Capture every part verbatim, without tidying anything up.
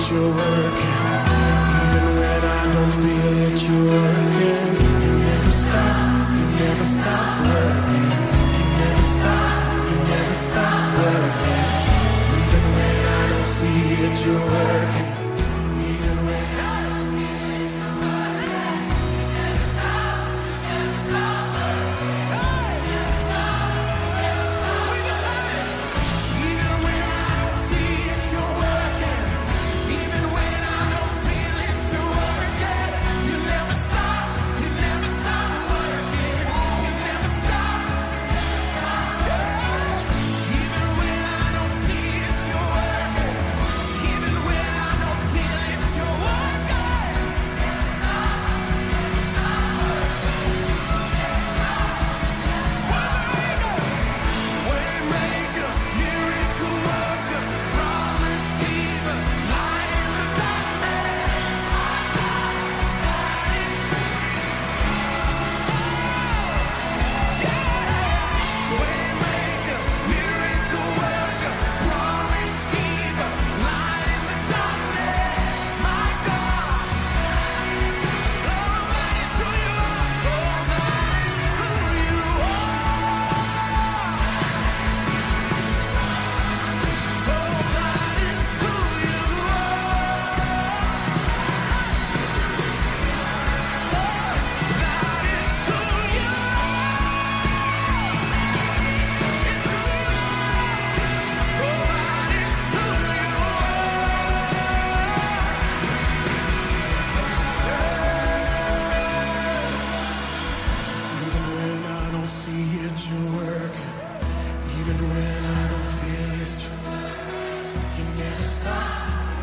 you're working. Even when I don't feel it, you're working. You never stop, you never stop working. You never stop, you never stop working. Even when I don't see it, you're working. Even when I don't feel it, you're working. You never stop, you never stop working. You never stop, you never stop working. Even when I don't see it, you're working. Even when I don't feel it, you're working. You never stop, you never stop working. You never stop, even when I don't see it, you're working. Even when I don't feel it, you're working. Waymaker, miracle worker, promise keeper, light in the darkness. Waymaker, miracle worker, promise keeper, light in the darkness. My God, oh, that is who you are. Oh, that is who you are. Oh, that is who you are. That is who you Even when I don't see it, you're working. Even when I don't feel it, you never stop.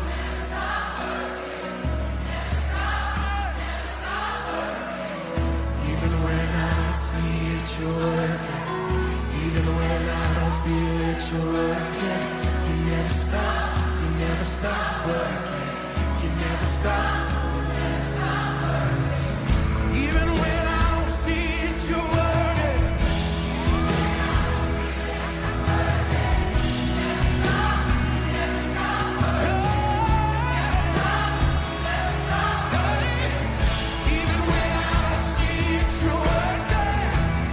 Even when I don't see it, you're working. Even when I don't feel it, you're working. You never stop. You never stop working. You never stop. Even when I don't see it, you're working. Even when I don't see it, you're working.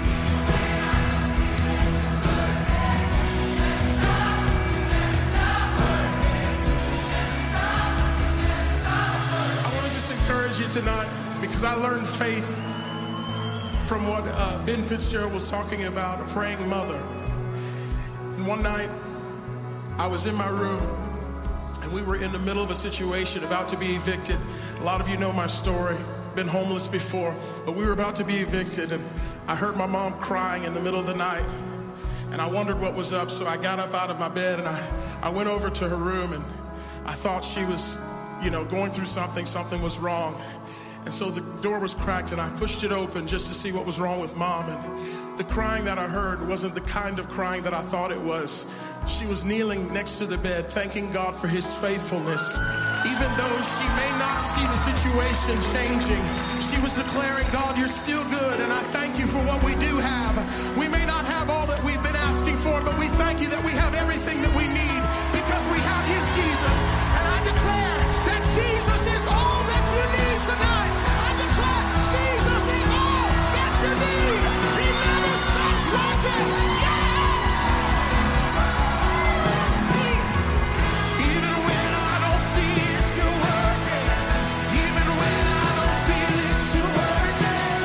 I want to just encourage you tonight because I learned faith from what uh, Ben Fitzgerald was talking about, a praying mother. And one night, I was in my room, and we were in the middle of a situation, about to be evicted. A lot of you know my story, been homeless before, but we were about to be evicted, and I heard my mom crying in the middle of the night, and I wondered what was up, so I got up out of my bed, and I, I went over to her room, and I thought she was, you know, going through something, something was wrong. And so the door was cracked, and I pushed it open just to see what was wrong with Mom. And the crying that I heard wasn't the kind of crying that I thought it was. She was kneeling next to the bed, thanking God for his faithfulness. Even though she may not see the situation changing, she was declaring, God, you're still good, and I thank you for what we do have. We may not have all that we've been asking for, but we thank you that we have everything that we need because we have you, Jesus. And I declare that Jesus is all that you need tonight. I declare Jesus is all that you need. He never stops working. Yeah! Even when I don't see it, you're working. Even when I don't feel it, you're working.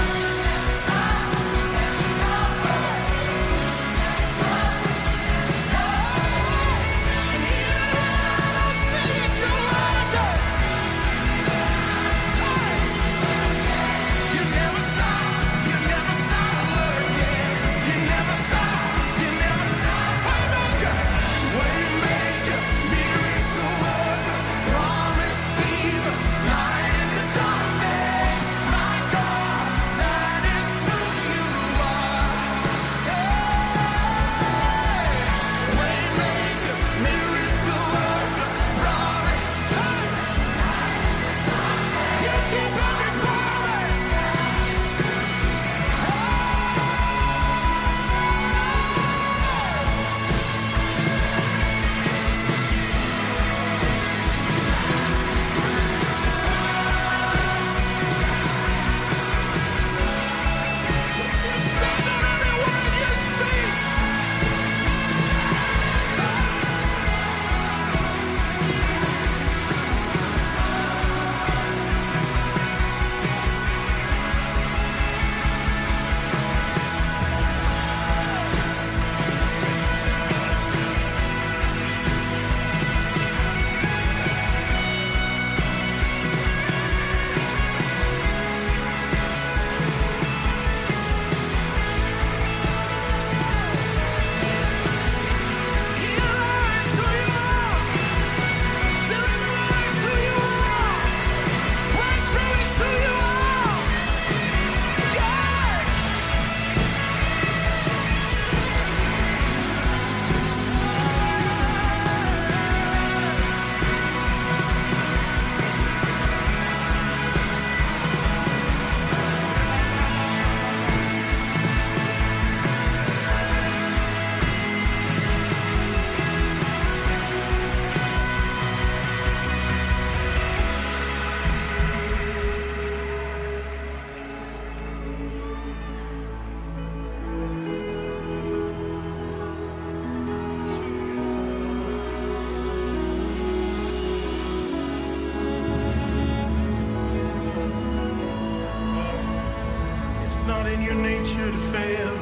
in your nature to fail.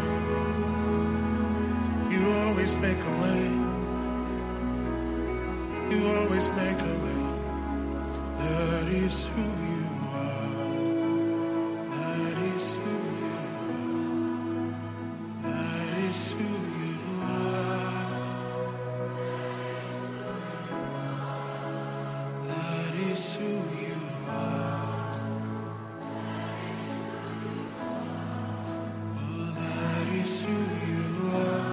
You always make a way. You always make a way. That is who you are. That is who you are. That is who you are. That is who you are. Oh, that is who you are.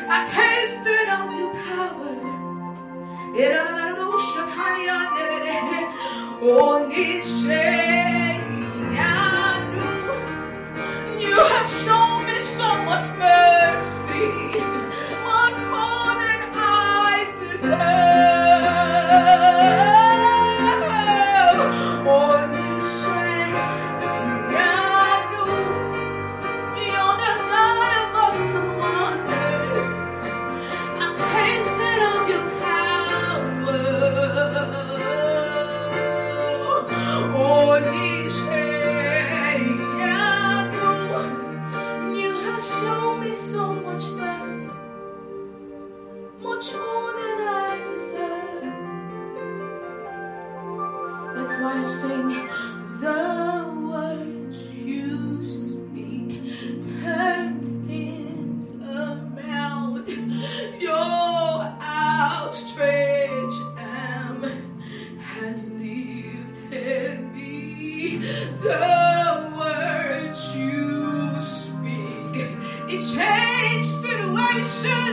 I tasted of your power. You have shown me so much mercy, much more than I deserve. You're the God of awesome wonders. I've tasted of your power. You have shown me so much mercy, much more than I deserve. That's why I sing the words you speak turns things around. Your outstretched arm has lifted me. The words you speak, it changed situation.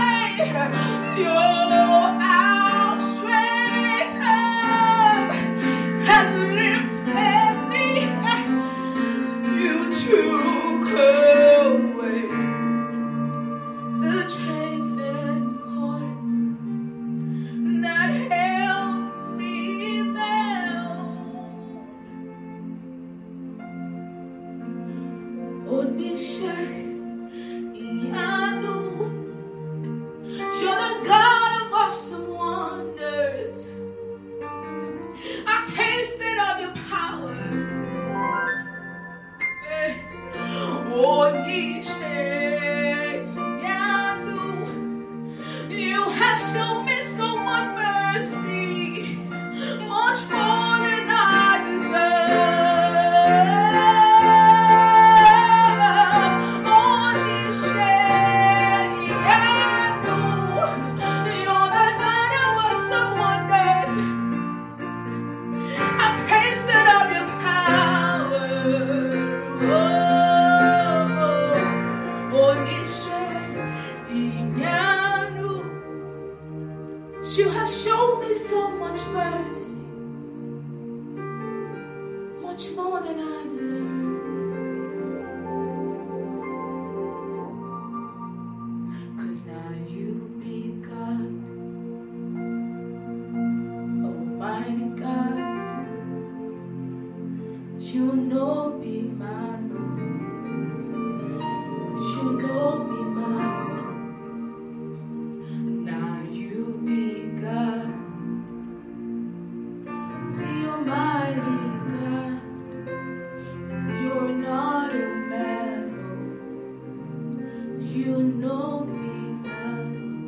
Your outstretched arm has lifted me. You took away the chains and cords that held me bound. Onisha Iyanu, you're the God of awesome wonders. I tasted of your power. Onisha Iyanu, you have shown me so much mercy, much more than I deserve. You have shown me so much mercy, much more than I deserve. Cause now you be God, Almighty God. You know be man, you know be man. You know me now.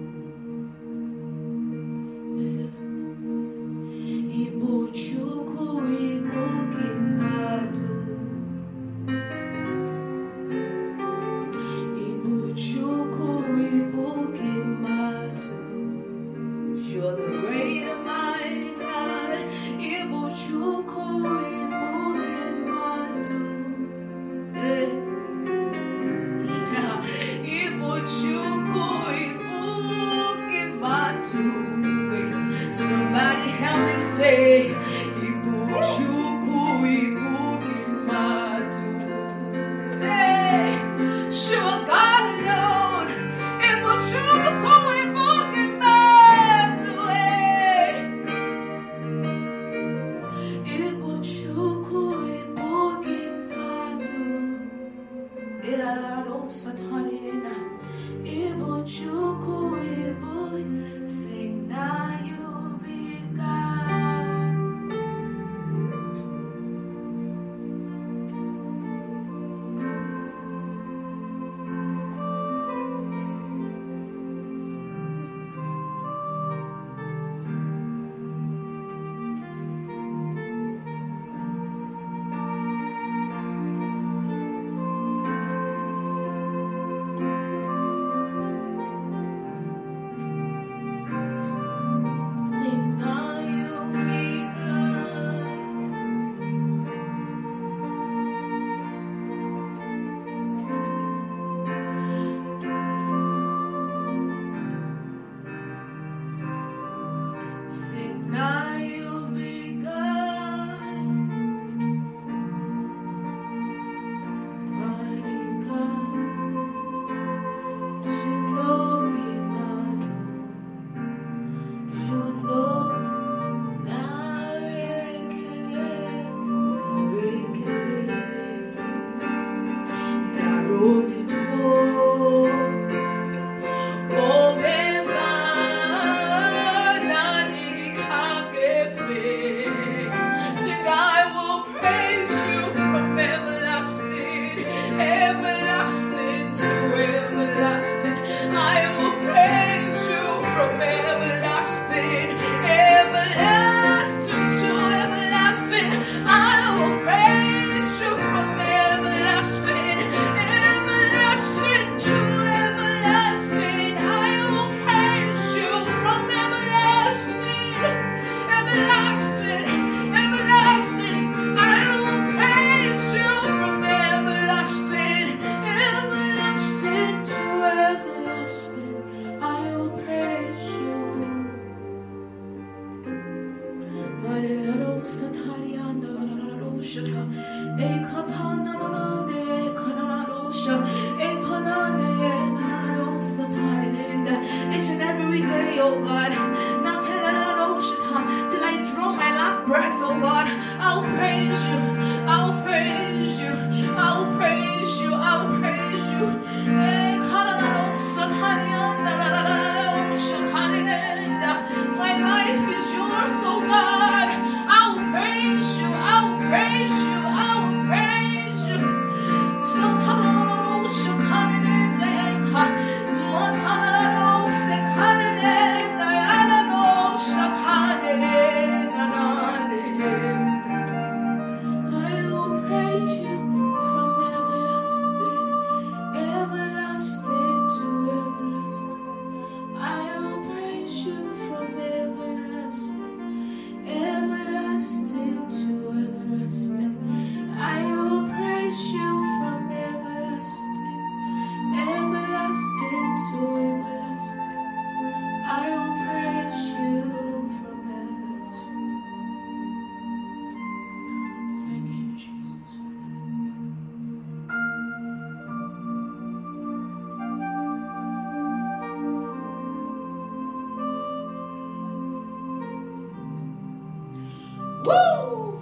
Woo!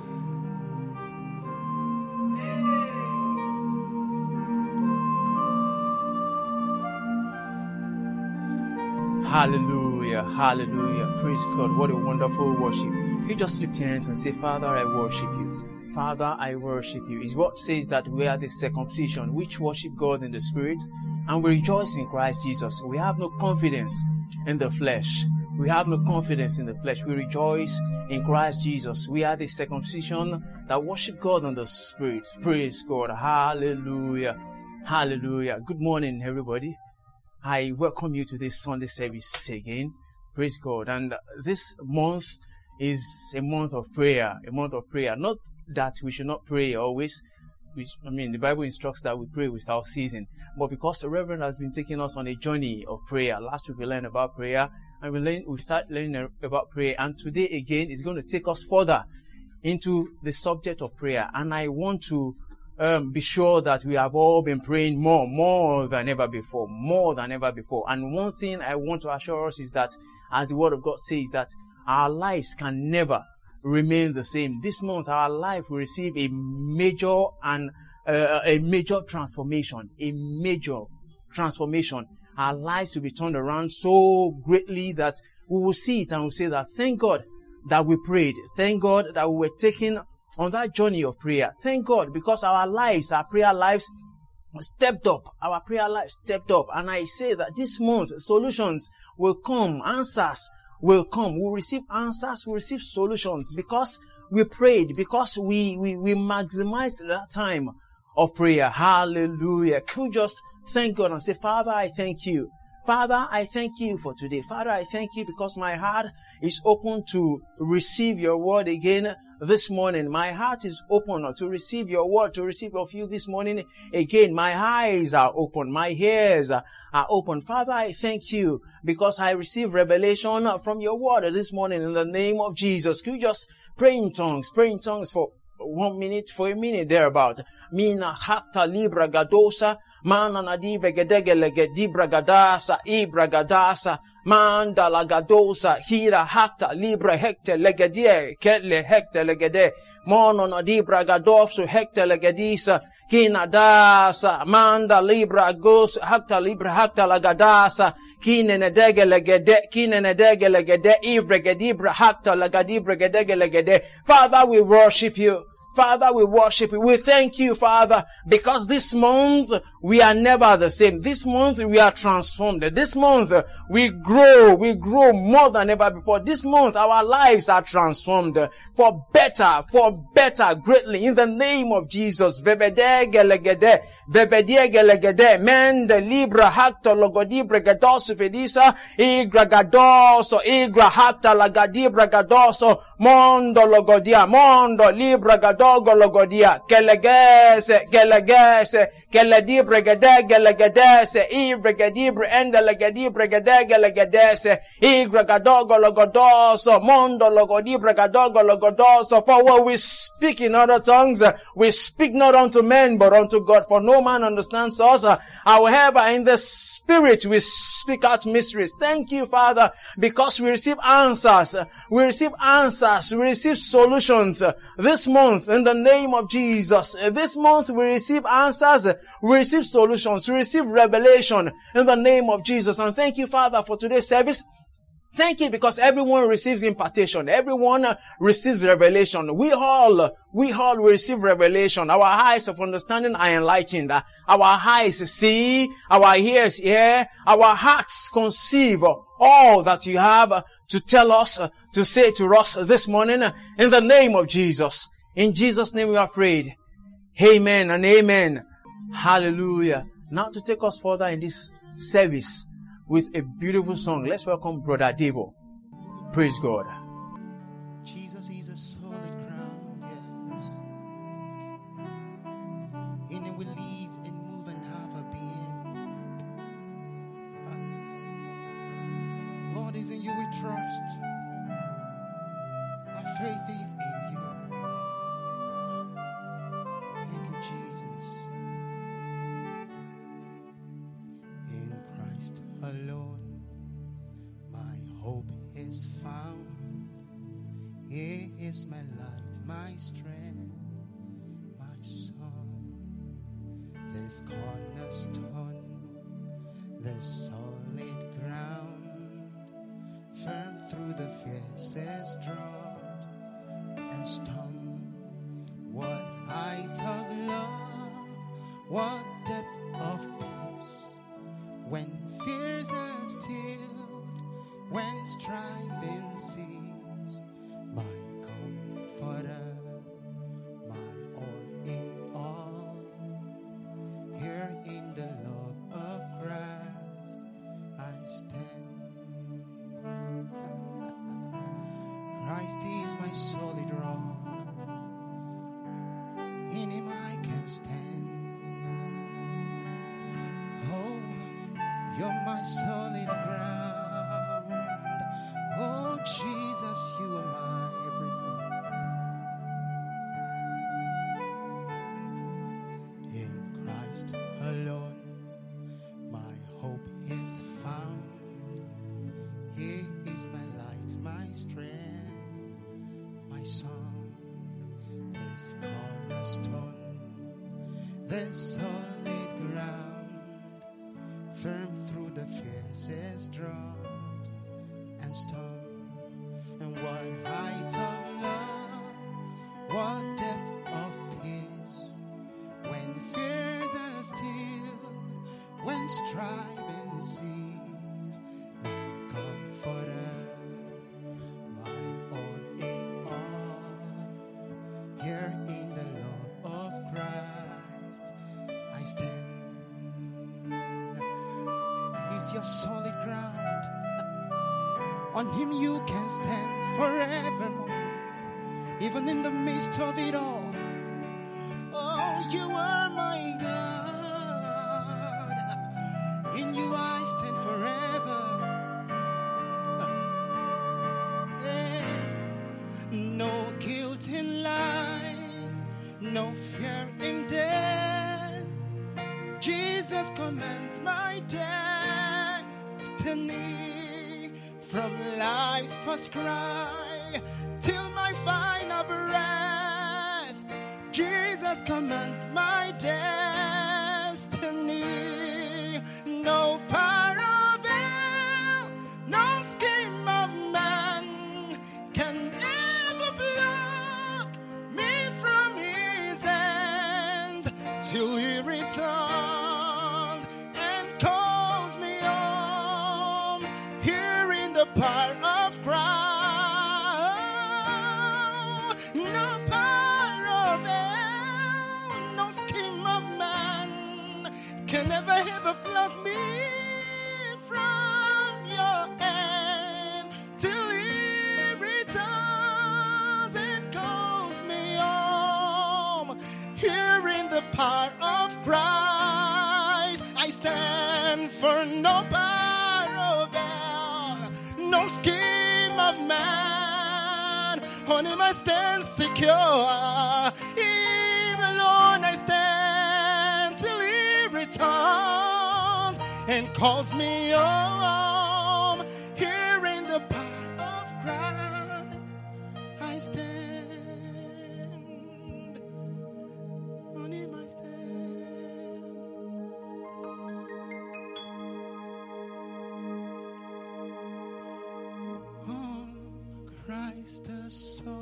Hallelujah, hallelujah. Praise God. What a wonderful worship. Can you just lift your hands and say, Father, I worship you. Father, I worship you. It's what says that we are the circumcision which worship God in the Spirit and we rejoice in Christ Jesus. We have no confidence in the flesh. We have no confidence in the flesh. We rejoice in Christ Jesus. We are the circumcision that worship God in the Spirit. Praise God. Hallelujah. Hallelujah. Good morning, everybody. I welcome you to this Sunday service again. Praise God. And this month is a month of prayer, a month of prayer. Not that we should not pray always. Which, I mean, the Bible instructs that we pray without ceasing. But because the Reverend has been taking us on a journey of prayer. Last week we learned about prayer, and we learn, we start learning about prayer. And today again is going to take us further into the subject of prayer. And I want to Um, be sure that we have all been praying more, more than ever before, more than ever before. And one thing I want to assure us is that, as the Word of God says, that our lives can never remain the same. This month, our life will receive a major and uh, a major transformation, a major transformation. Our lives will be turned around so greatly that we will see it and we'll say that thank God that we prayed. Thank God that we were taken on that journey of prayer. Thank God, because our lives, our prayer lives stepped up. Our prayer lives stepped up. And I say that this month, solutions will come. Answers will come. We'll receive answers. We'll receive solutions because we prayed, because we, we, we maximized that time of prayer. Hallelujah. Can we just thank God and say, Father, I thank you. Father, I thank you for today. Father, I thank you because my heart is open to receive your word again this morning. My heart is open to receive your word, to receive of you this morning again. My eyes are open. My ears are open. Father, I thank you because I receive revelation from your word this morning in the name of Jesus. Can you just pray in tongues? Pray in tongues for one minute, for a minute thereabout. Mina hakta libra gadosa, mana nadive gedegele gedibra gadasa, ibra gadasa, manda la gadosa, hira hakta libra hekte legedie, ketle hekte legede, mono nadibra gadofsu hekte legedisa, kina dasa, manda libra gos, hakta libra hakta lagadasa, kine nedege legede, kine nedege legede, ivre gedibra hakta lagadibra gedege legede. Father, we worship you. Father, we worship you. We thank you, Father, because this month we are never the same. This month we are transformed. This month we grow. We grow more than ever before. This month our lives are transformed for better, for better, greatly. In the name of Jesus. Vevede gelegede, vevede gelegede, mende libra hakta logodibre gadoso fedisa, igra gadoso, igra hakta lagadibra gadoso, mondo logodia, mondo libra gadoso, dogo logodia, kelegese, kelegese, keledibre gede, gelegedese, ivre gedibre, ende legedibre gede, gelegedese, igre gadogo logodoso, mondo logodibre gadogo logodoso. For when we speak in other tongues, we speak not unto men, but unto God. For no man understands us. However, in the Spirit, we speak out mysteries. Thank you, Father, because we receive answers. We receive answers. We receive solutions this month. In the name of Jesus. This month we receive answers, we receive solutions, we receive revelation in the name of Jesus. And thank you, Father, for today's service. Thank you because everyone receives impartation. Everyone receives revelation. We all, we all will receive revelation. Our eyes of understanding are enlightened. Our eyes see, our ears hear, our hearts conceive all that you have to tell us, to say to us this morning in the name of Jesus. In Jesus' name we are prayed. Amen and amen. Hallelujah. Now to take us further in this service with a beautiful song, let's welcome Brother Devo. Praise God. Jesus is a solid ground, yes. In it we live and move and have our being. Lord, is in you we trust. Our faith is in you. Thank you, Jesus. In Christ alone, my hope is found. He is my light, my strength, my song. This cornerstone, this solid ground, firm through the fiercest drought and storm. What height of love, what depth of peace, when fears are stilled, when striving cease, my comforter, my all in all, here in the love of Christ I stand. Christ is my solid rock, in him I can stand. Oh, you're my solid ground. Oh, Jesus, you are my everything. In Christ alone, my hope is found. He is my light, my strength, my song, this cornerstone, this solid ground, firm through the fiercest drought and storm. And what height of love, what depth of peace, when fears are stilled, when striving cease, my comforter, my all in all, here in the love of Christ I stand. He's your solid ground. On him you can stand forevermore, even in the midst of it all. Oh, you are my God. In you I stand forever. Yeah. No guilt in life, no fear in death. Jesus commands my destiny. From life's first cry till my final breath, Jesus commands my destiny. No power of hell, no scheme of man can ever block me from his hands till he returns and calls me home. Here in the power of Christ, no power of hell, no scheme of man can ever ever pluck me from your hand till he returns and calls me home. Here in the power of Christ I stand, for no power of hell, no scheme of man, on him I stand secure. Him alone I stand till he returns and calls me home. Here in the power of Christ I stand, on him I stand. Christ the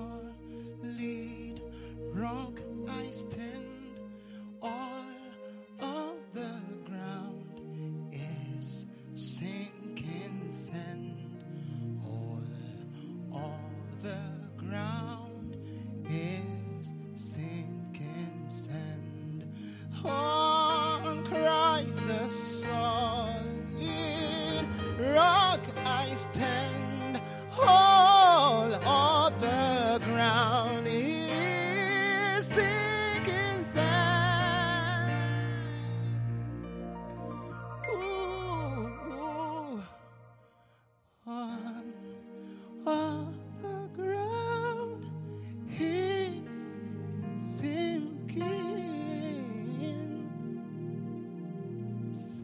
solid rock I stand. All of the ground is sinking sand. All of the ground is sinking sand. On Christ the solid rock I stand. All of the ground is sinking sand. Ooh, ooh. On all the ground is sinking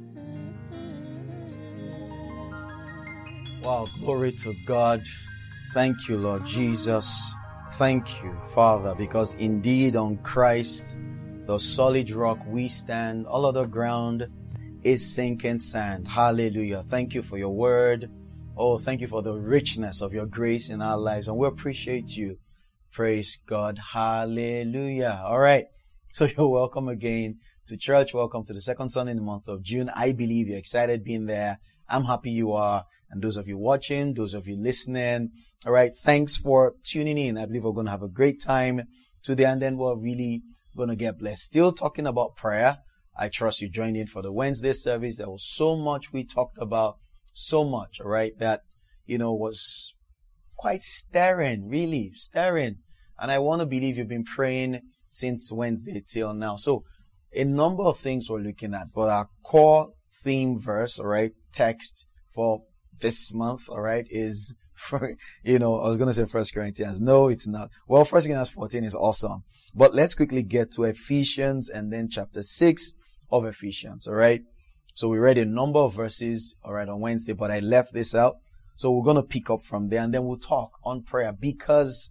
sand. Wow, glory to God. Thank you, Lord Jesus. Thank you, Father, because indeed on Christ, the solid rock we stand, all other ground is sinking sand. Hallelujah. Thank you for your word. Oh, thank you for the richness of your grace in our lives, and we appreciate you. Praise God. Hallelujah. All right. So you're welcome again to church. Welcome to the second Sunday in the month of June. I believe you're excited being there. I'm happy you are. And those of you watching, those of you listening, all right, thanks for tuning in. I believe we're going to have a great time today, and then we're really going to get blessed. Still talking about prayer. I trust you joined in for the Wednesday service. There was so much we talked about, so much, all right, that, you know, was quite stirring, really stirring. And I want to believe you've been praying since Wednesday till now. So a number of things we're looking at, but our core theme verse, all right, text for this month, all right, is for, you know, I was going to say First Corinthians. No, it's not. Well, First Corinthians fourteen is awesome. But let's quickly get to Ephesians and then chapter six of Ephesians, all right? So we read a number of verses, all right, on Wednesday, but I left this out. So we're going to pick up from there, and then we'll talk on prayer, because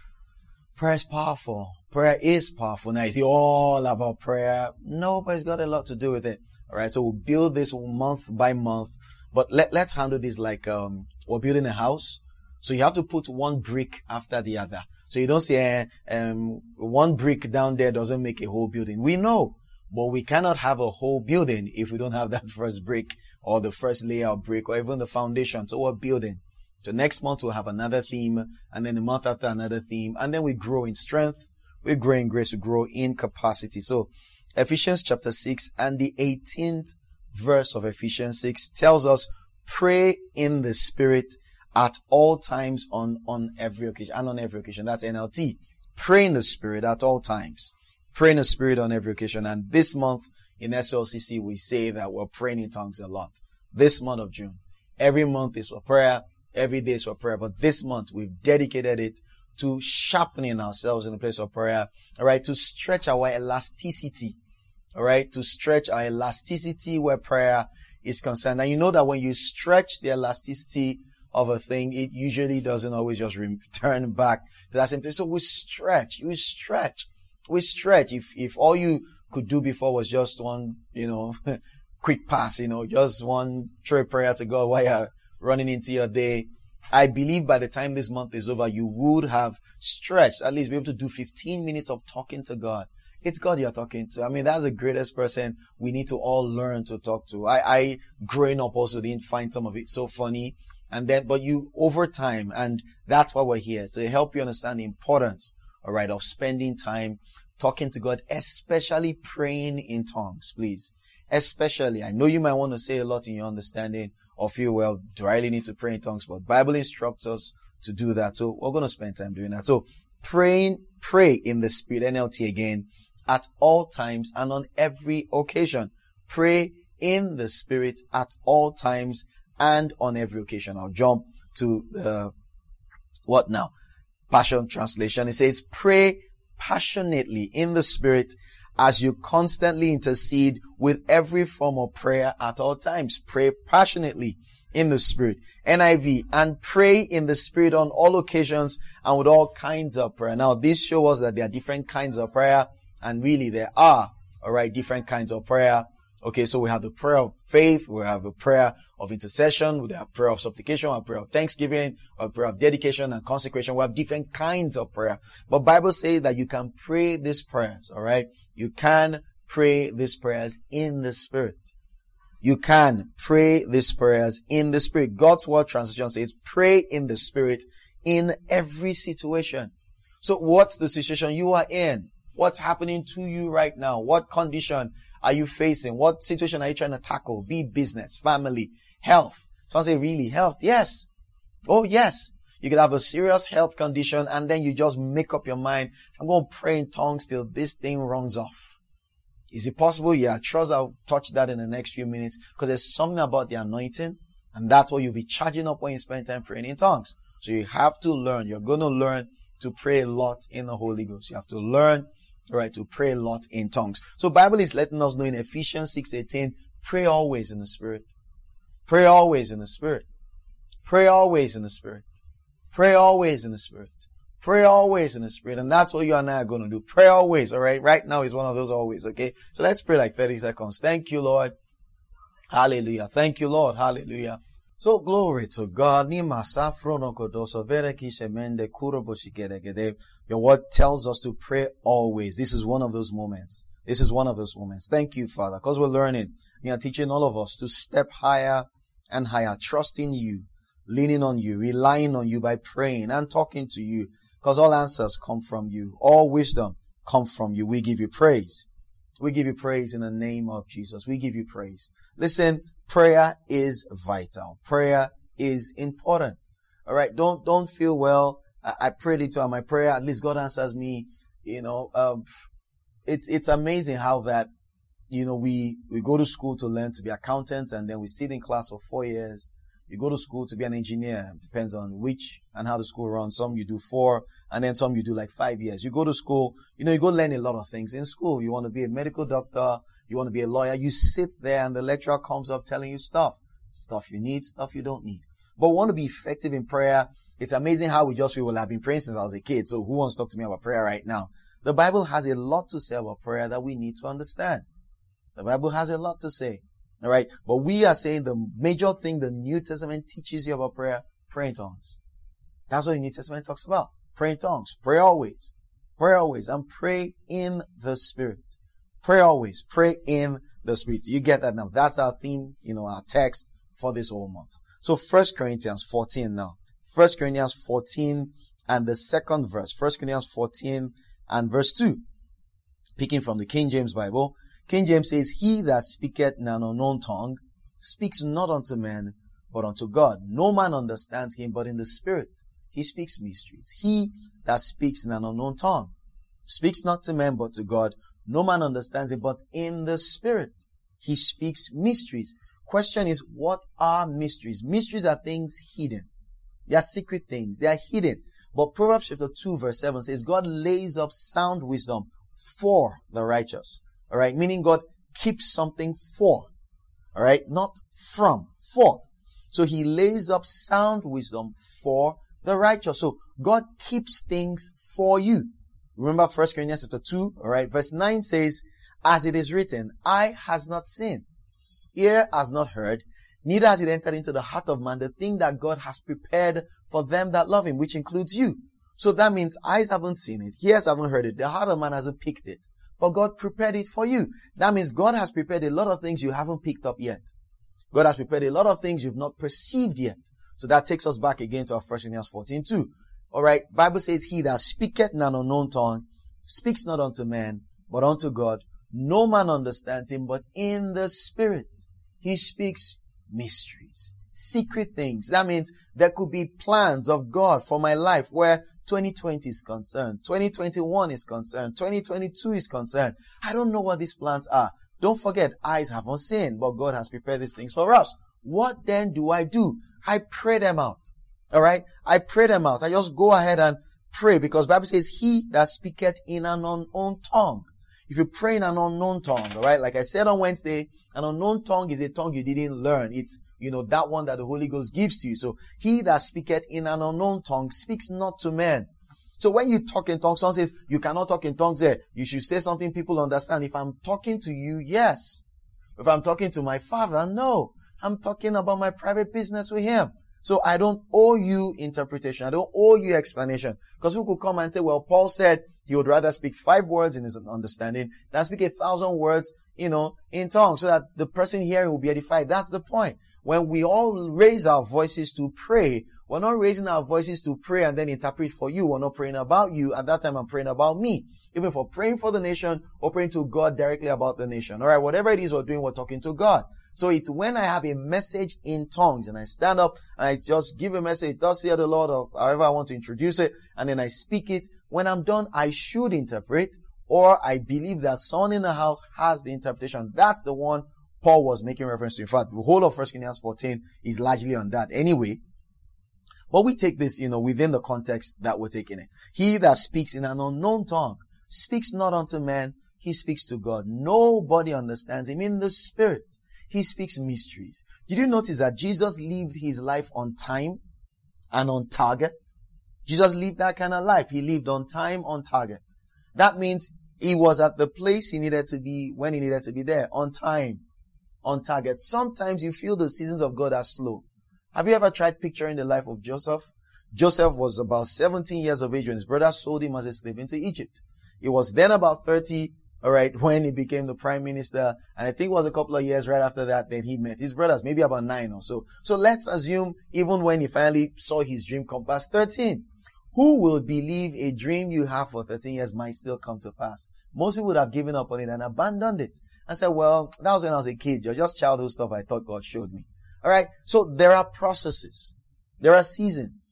prayer is powerful. Prayer is powerful. Now, is it all about prayer? No, but it's got a lot to do with it. All right, so we'll build this month by month. But let, let's handle this like um, we're building a house. So you have to put one brick after the other. So you don't say uh, um, one brick down there doesn't make a whole building. We know, but we cannot have a whole building if we don't have that first brick or the first layer of brick or even the foundation. So we're building. So next month we'll have another theme, and then the month after another theme, and then we grow in strength, we grow in grace, we grow in capacity. So Ephesians chapter six and the eighteenth verse of Ephesians six tells us, pray in the Spirit at all times on, on every occasion, and on every occasion. That's N L T. Pray in the Spirit at all times. Pray in the Spirit on every occasion. And this month in S L C C, we say that we're praying in tongues a lot. This month of June. Every month is for prayer. Every day is for prayer. But this month, we've dedicated it to sharpening ourselves in the place of prayer. All right. To stretch our elasticity. All right. To stretch our elasticity where prayer is concerned. And you know that when you stretch the elasticity of a thing, it usually doesn't always just return back to that same place. So we stretch. We stretch. We stretch. If, if all you could do before was just one, you know, quick pass, you know, just one short prayer to God while you're running into your day, I believe by the time this month is over, you would have stretched, at least be able to do fifteen minutes of talking to God. It's God you're talking to. I mean, that's the greatest person we need to all learn to talk to. I, I growing up also didn't find some of it so funny. And then, but you, over time, and that's why we're here, to help you understand the importance, all right, of spending time talking to God, especially praying in tongues, please. Especially, I know you might want to say a lot in your understanding or feel, well, do I really need to pray in tongues? But Bible instructs us to do that. So we're going to spend time doing that. So praying, pray in the Spirit, N L T again, at all times and on every occasion. Pray in the Spirit at all times and on every occasion. I'll jump to the, what now? Passion Translation. It says, pray passionately in the Spirit as you constantly intercede with every form of prayer at all times. Pray passionately in the Spirit. N I V. And pray in the Spirit on all occasions and with all kinds of prayer. Now, this shows us that there are different kinds of prayer, and really there are, all right, different kinds of prayer. Okay, so we have the prayer of faith, we have a prayer of intercession, we have prayer of supplication, we have prayer of thanksgiving, we have prayer of dedication and consecration. We have different kinds of prayer. But Bible says that you can pray these prayers, all right? You can pray these prayers in the Spirit. You can pray these prayers in the Spirit. God's Word translation says, pray in the Spirit in every situation. So what's the situation you are in? What's happening to you right now? What condition are you facing? What situation are you trying to tackle? Be business, family, health. Someone say, really, health? Yes. Oh, yes. You could have a serious health condition and then you just make up your mind, I'm going to pray in tongues till this thing runs off. Is it possible? Yeah, I trust I'll touch that in the next few minutes, because there's something about the anointing, and that's what you'll be charging up when you spend time praying in tongues. So you have to learn. You're going to learn to pray a lot in the Holy Ghost. You have to learn, right, to pray a lot in tongues. So Bible is letting us know in Ephesians six eighteen, pray always in the Spirit. Pray always in the Spirit. Pray always in the Spirit. Pray always in the Spirit. Pray always in the Spirit. And that's what you and I are going to do. Pray always, all right? Right now is one of those always, okay? So let's pray like thirty seconds. Thank you, Lord. Hallelujah. Thank you, Lord. Hallelujah. So glory to God. Your word tells us to pray always. This is one of those moments. This is one of those moments. Thank you, Father, because we're learning. You are teaching all of us to step higher and higher, trusting you, leaning on you, relying on you by praying and talking to you, because all answers come from you. All wisdom comes from you. We give you praise. We give you praise in the name of Jesus. We give you praise. Listen, prayer is vital. Prayer is important. All right. Don't, don't feel, well, I, I prayed it to my prayer. At least God answers me. You know, um, it's, it's amazing how that, you know, we, we go to school to learn to be accountants, and then we sit in class for four years. You go to school to be an engineer. It depends on which and how the school runs. Some you do four, and then some you do like five years. You go to school, you know, you go learn a lot of things in school. You want to be a medical doctor. You want to be a lawyer. You sit there and the lecturer comes up telling you stuff. Stuff you need, stuff you don't need. But we want to be effective in prayer. It's amazing how we just feel, well, I've been praying since I was a kid. So who wants to talk to me about prayer right now? The Bible has a lot to say about prayer that we need to understand. The Bible has a lot to say. All right. But we are saying the major thing the New Testament teaches you about prayer, pray in tongues. That's what the New Testament talks about. Pray in tongues. Pray always. Pray always. And pray in the Spirit. Pray always. Pray in the Spirit. You get that now. That's our theme, you know, our text for this whole month. So First Corinthians fourteen now. First Corinthians fourteen and the second verse. First Corinthians fourteen and verse two. Picking from the King James Bible. King James says, he that speaketh in an unknown tongue speaks not unto men, but unto God. No man understands him, but in the Spirit he speaks mysteries. He that speaks in an unknown tongue speaks not to men, but to God. No man understands him, but in the Spirit he speaks mysteries. Question is, what are mysteries? Mysteries are things hidden. They are secret things. They are hidden. But Proverbs chapter two verse seven says, God lays up sound wisdom for the righteous. All right. Meaning God keeps something for. All right. Not from. For. So he lays up sound wisdom for the righteous. So God keeps things for you. Remember First Corinthians chapter two. All right. Verse nine says, as it is written, eye has not seen, ear has not heard, neither has it entered into the heart of man the thing that God has prepared for them that love him, which includes you. So that means eyes haven't seen it, ears haven't heard it, the heart of man hasn't picked it. But God prepared it for you. That means God has prepared a lot of things you haven't picked up yet. God has prepared a lot of things you've not perceived yet. So that takes us back again to our First Corinthians fourteen two. Alright, Bible says, he that speaketh in an unknown tongue speaks not unto men, but unto God. No man understands him, but in the Spirit he speaks mysteries, secret things. That means there could be plans of God for my life where twenty twenty is concerned, twenty twenty-one is concerned, twenty twenty-two is concerned. I don't know what these plans are. Don't forget, eyes haven't seen, but God has prepared these things for us. What then do I do? I pray them out. All right? I pray them out. I just go ahead and pray, because the Bible says, he that speaketh in an unknown tongue. If you pray in an unknown tongue, all right? Like I said on Wednesday, an unknown tongue is a tongue you didn't learn. It's, you know, that one that the Holy Ghost gives to you. So he that speaketh in an unknown tongue speaks not to men. So when you talk in tongues, someone says, you cannot talk in tongues there. You should say something people understand. If I'm talking to you, yes. If I'm talking to my Father, no. I'm talking about my private business with him. So I don't owe you interpretation. I don't owe you explanation. Because who could come and say, well, Paul said he would rather speak five words in his understanding than speak a thousand words, you know, in tongues, so that the person hearing will be edified. That's the point. When we all raise our voices to pray, we're not raising our voices to pray and then interpret for you. We're not praying about you. At that time, I'm praying about me. Even for praying for the nation or praying to God directly about the nation. All right, whatever it is we're doing, we're talking to God. So it's when I have a message in tongues and I stand up and I just give a message, thus saith the Lord, or however I want to introduce it, and then I speak it. When I'm done, I should interpret, or I believe that someone in the house has the interpretation. That's the one Paul was making reference to. In fact, the whole of First Corinthians fourteen is largely on that anyway. But we take this, you know, within the context that we're taking it. He that speaks in an unknown tongue speaks not unto man, he speaks to God. Nobody understands him. In the Spirit, he speaks mysteries. Did you notice that Jesus lived his life on time and on target? Jesus lived that kind of life. He lived on time, on target. That means he was at the place he needed to be when he needed to be there, on time, on target. Sometimes you feel the seasons of God are slow. Have you ever tried picturing the life of Joseph? Joseph was about seventeen years of age when his brother sold him as a slave into Egypt. He was then about thirty, all right, when he became the prime minister. And I think it was a couple of years right after that, then he met his brothers, maybe about nine or so. So let's assume even when he finally saw his dream come past thirteen. Who will believe a dream you have for thirteen years might still come to pass? Most people would have given up on it and abandoned it and said, well, that was when I was a kid. You're just childhood stuff I thought God showed me. All right. So there are processes. There are seasons.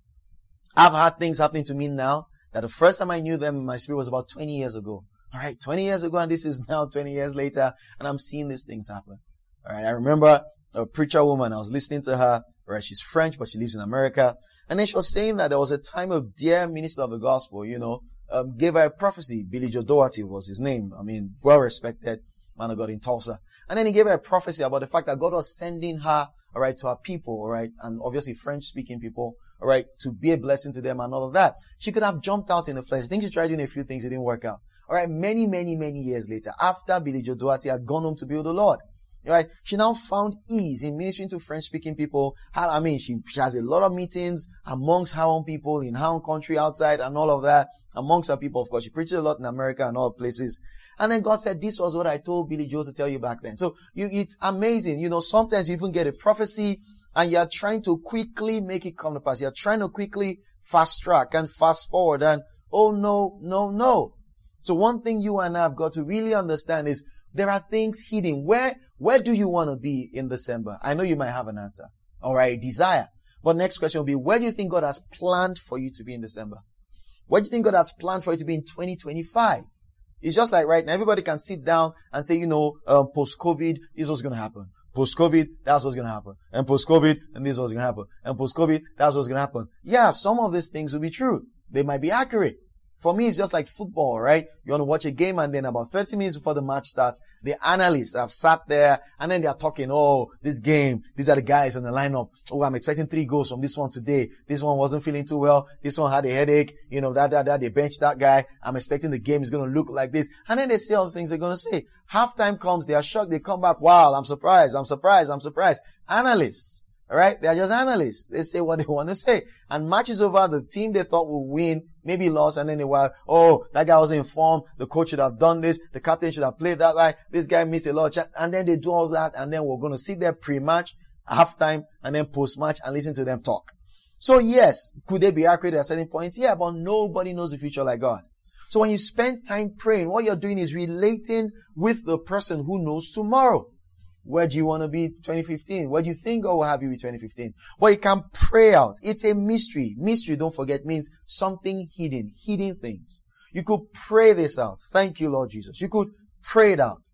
I've had things happening to me now that the first time I knew them in my spirit was about twenty years ago. All right. twenty years ago. And this is now twenty years later. And I'm seeing these things happen. All right. I remember a preacher woman. I was listening to her. Right. She's French, but she lives in America. And then she was saying that there was a time of dear minister of the gospel, you know, um, gave her a prophecy. Billy Joe Doherty was his name. I mean, well-respected man of God in Tulsa. And then he gave her a prophecy about the fact that God was sending her, all right, to her people, all right, and obviously French-speaking people, all right, to be a blessing to them and all of that. She could have jumped out in the flesh. I think she tried doing a few things. It didn't work out. All right, many, many, many years later, after Billy Joe Doherty had gone home to be with the Lord, right? She now found ease in ministering to French-speaking people. I mean, she, she has a lot of meetings amongst her own people, in her own country, outside, and all of that. Amongst her people, of course. She preaches a lot in America and all places. And then God said, this was what I told Billy Joe to tell you back then. So you, it's amazing. You know, sometimes you even get a prophecy and you're trying to quickly make it come to pass. You're trying to quickly fast track and fast forward. And, oh, no, no, no. So one thing you and I have got to really understand is there are things hidden. Where, where do you want to be in December? I know you might have an answer or a desire. But next question will be, where do you think God has planned for you to be in December? Where do you think God has planned for you to be in twenty twenty-five? It's just like right now, everybody can sit down and say, you know, um, post-COVID, this is what's going to happen. Post-COVID, that's what's going to happen. And post-COVID, and this is what's going to happen. And post-COVID, that's what's going to happen. Yeah, some of these things will be true. They might be accurate. For me, it's just like football, right? You want to watch a game and then about thirty minutes before the match starts, the analysts have sat there and then they are talking, oh, this game, these are the guys on the lineup. Oh, I'm expecting three goals from this one today. This one wasn't feeling too well. This one had a headache. You know, that, that, that, they benched that guy. I'm expecting the game is going to look like this. And then they say all the things they're going to say. Halftime comes, they are shocked. They come back. Wow, I'm surprised. I'm surprised. I'm surprised. Analysts. All right. They are just analysts. They say what they want to say. And match is over. The team they thought would win maybe lost, and then they were, oh, that guy wasn't informed. The coach should have done this. The captain should have played that guy. This guy missed a lot of chance. And then they do all that. And then we're going to sit there pre-match, halftime, and then post-match and listen to them talk. So yes, could they be accurate at certain points? Yeah, but nobody knows the future like God. So when you spend time praying, what you're doing is relating with the person who knows tomorrow. Where do you want to be twenty fifteen? Where do you think God will have you in twenty fifteen? But you can pray out. It's a mystery. Mystery, don't forget, means something hidden, hidden things. You could pray this out. Thank you, Lord Jesus. You could pray it out.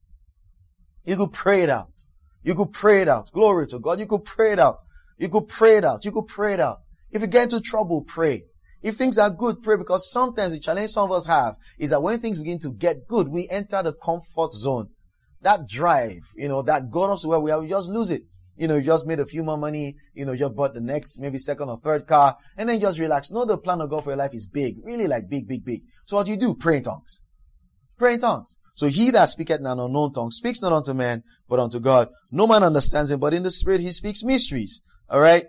You could pray it out. You could pray it out. Glory to God. You could pray it out. You could pray it out. You could pray it out. If you get into trouble, pray. If things are good, pray, because sometimes the challenge some of us have is that when things begin to get good, we enter the comfort zone. That drive, you know, that got us to where we are, we just lose it. You know, you just made a few more money, you know, you just bought the next, maybe second or third car, and then just relax. No, the plan of God for your life is big, really like big, big, big. So what do you do? Pray in tongues. Pray in tongues. So he that speaketh in an unknown tongue speaks not unto man, but unto God. No man understands him, but in the spirit he speaks mysteries. Alright?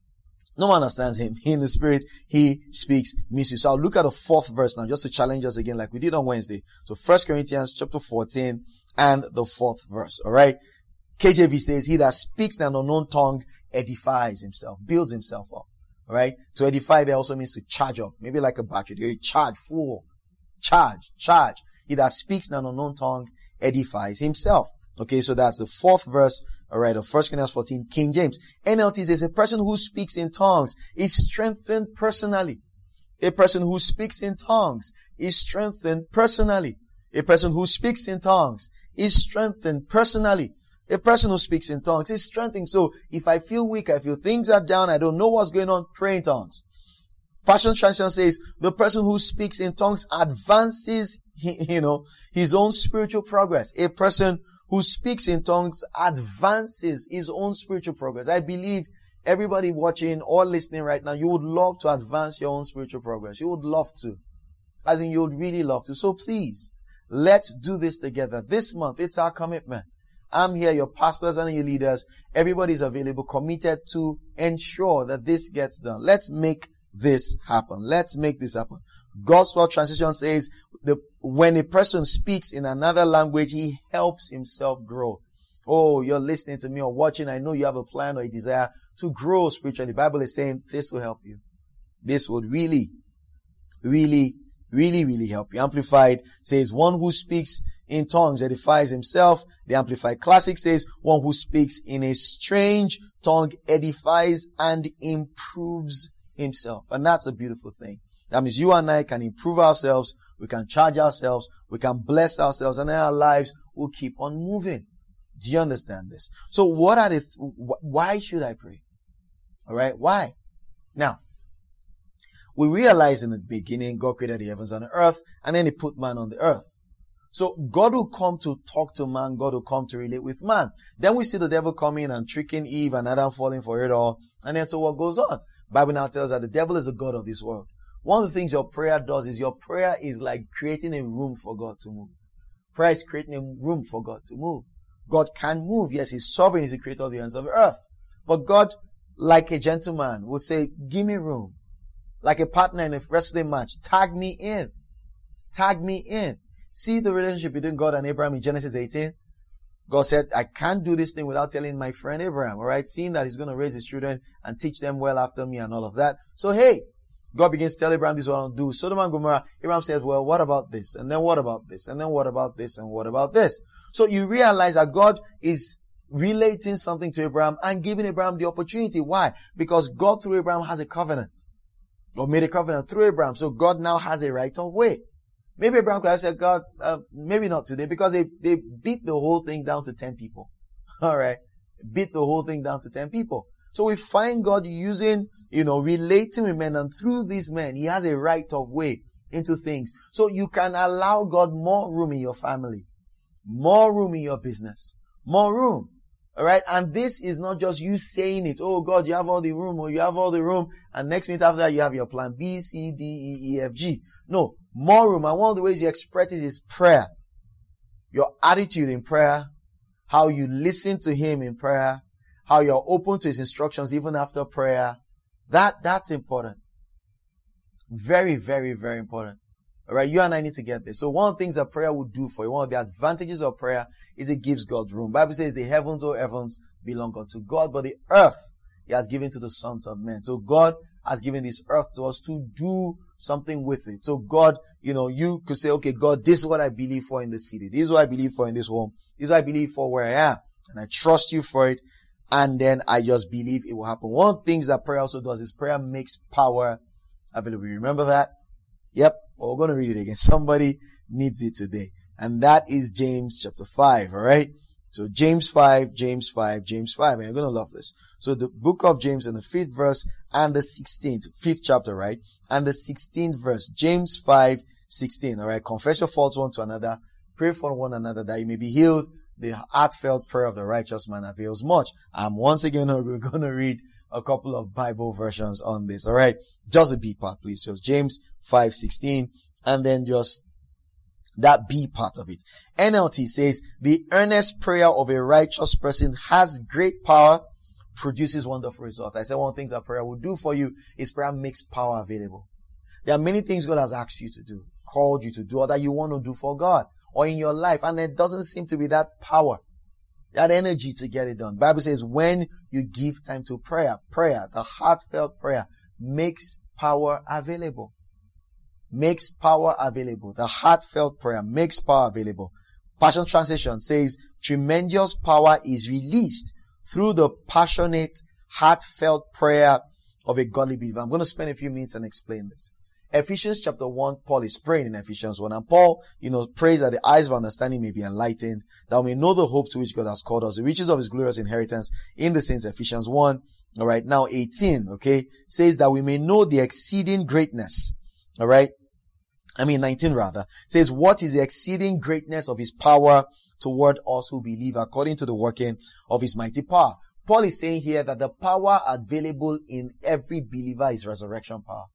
No man understands him. In the spirit, he speaks mysteries. So I'll look at the fourth verse now, just to challenge us again, like we did on Wednesday. So First Corinthians chapter fourteen, and the fourth verse. Alright? K J V says, he that speaks in an unknown tongue edifies himself, builds himself up. Alright? To edify there also means to charge up. Maybe like a battery. You charge full. Charge. Charge. He that speaks in an unknown tongue edifies himself. Okay, so that's the fourth verse. Alright, of First Corinthians fourteen, King James. N L T says, a person who speaks in tongues is strengthened personally. A person who speaks in tongues is strengthened personally. A person who speaks in tongues is strengthened personally. A person who speaks in tongues is strengthened. So if I feel weak, I feel things are down, I don't know what's going on, pray in tongues. Passion Translation says, the person who speaks in tongues advances, you know, his own spiritual progress. A person who speaks in tongues advances his own spiritual progress. I believe Everybody watching or listening right now, you would love to advance your own spiritual progress. You would love to. As in, you would really love to. So please, let's do this together. This month, it's our commitment. I'm here, your pastors and your leaders. Everybody's available, committed to ensure that this gets done. Let's make this happen. Let's make this happen. Gospel Translation says, the, when a person speaks in another language, he helps himself grow. Oh, you're listening to me or watching. I know you have a plan or a desire to grow spiritually. The Bible is saying this will help you. This would really, really, really, really help you. Amplified says, one who speaks in tongues edifies himself. The Amplified Classic says, one who speaks in a strange tongue edifies and improves himself. And that's a beautiful thing. That means you and I can improve ourselves. We can charge ourselves. We can bless ourselves, and then our lives will keep on moving. Do you understand this? So what are the, th- why should I pray? All right. Why? Now, we realize in the beginning, God created the heavens and the earth, and then he put man on the earth. So God will come to talk to man. God will come to relate with man. Then we see the devil coming and tricking Eve and Adam falling for it all. And then so what goes on? Bible now tells us that the devil is the God of this world. One of the things your prayer does is your prayer is like creating a room for God to move. Prayer is creating a room for God to move. God can move. Yes, he's sovereign. He's the creator of the ends of the earth. But God, like a gentleman, would say, give me room. Like a partner in a wrestling match, tag me in. Tag me in. See the relationship between God and Abraham in Genesis eighteen? God said, I can't do this thing without telling my friend Abraham, all right? Seeing that he's going to raise his children and teach them well after me and all of that. So, hey, God begins to tell Abraham, this is what I'll do. Sodom and Gomorrah, Abraham says, well, what about this? And then what about this? And then what about this? And what about this? So you realize that God is relating something to Abraham and giving Abraham the opportunity. Why? Because God through Abraham has a covenant. Or made a covenant through Abraham. So God now has a right of way. Maybe Abraham could have said, God, uh, maybe not today, because they, they beat the whole thing down to ten people. All right. Beat the whole thing down to ten people. So we find God using, you know, relating with men, and through these men, he has a right of way into things. So you can allow God more room in your family, more room in your business, more room. All right. And this is not just you saying it. Oh God, you have all the room, or you have all the room. And next minute after that, you have your plan B, C, D, E, E, F, G. No, more room. And one of the ways you express it is prayer. Your attitude in prayer, how you listen to him in prayer, how you're open to his instructions even after prayer. That, that's important. Very, very, very important. All right. You and I need to get this. So one of the things that prayer will do for you, one of the advantages of prayer is it gives God room. The Bible says the heavens, O heavens, belong unto God, but the earth he has given to the sons of men. So God has given this earth to us to do something with it. So God, you know, you could say, okay, God, this is what I believe for in the city. This is what I believe for in this home. This is what I believe for where I am. And I trust you for it. And then I just believe it will happen. One of the things that prayer also does is prayer makes power available. You remember that? Yep. Well, we're going to read it again. Somebody needs it today. And that is James chapter five. All right. So James five, James five, James five. And you're going to love this. So the book of James in the fifth verse and the sixteenth, fifth chapter, right? And the sixteenth verse, James five, sixteen. All right. Confess your faults one to another. Pray for one another that you may be healed. The heartfelt prayer of the righteous man avails much. And once again, we're going to read a couple of Bible versions on this. All right. Just a B part, please. So James five, sixteen. And then just that B part of it. N L T says, the earnest prayer of a righteous person has great power, produces wonderful results. I said one of the things that prayer will do for you is prayer makes power available. There are many things God has asked you to do, called you to do, or that you want to do for God or in your life. And there doesn't seem to be that power, that energy to get it done. The Bible says when you give time to prayer, prayer, the heartfelt prayer makes power available. Makes power available. The heartfelt prayer makes power available. Passion Translation says tremendous power is released through the passionate, heartfelt prayer of a godly believer. I'm going to spend a few minutes and explain this. Ephesians chapter one, Paul is praying in Ephesians one, and Paul, you know, prays that the eyes of understanding may be enlightened, that we may know the hope to which God has called us, the riches of his glorious inheritance in the saints. Ephesians one, all right, now eighteen, okay, says that we may know the exceeding greatness, all right, I mean nineteen rather, says what is the exceeding greatness of his power toward us who believe according to the working of his mighty power. Paul is saying here that the power available in every believer is resurrection power.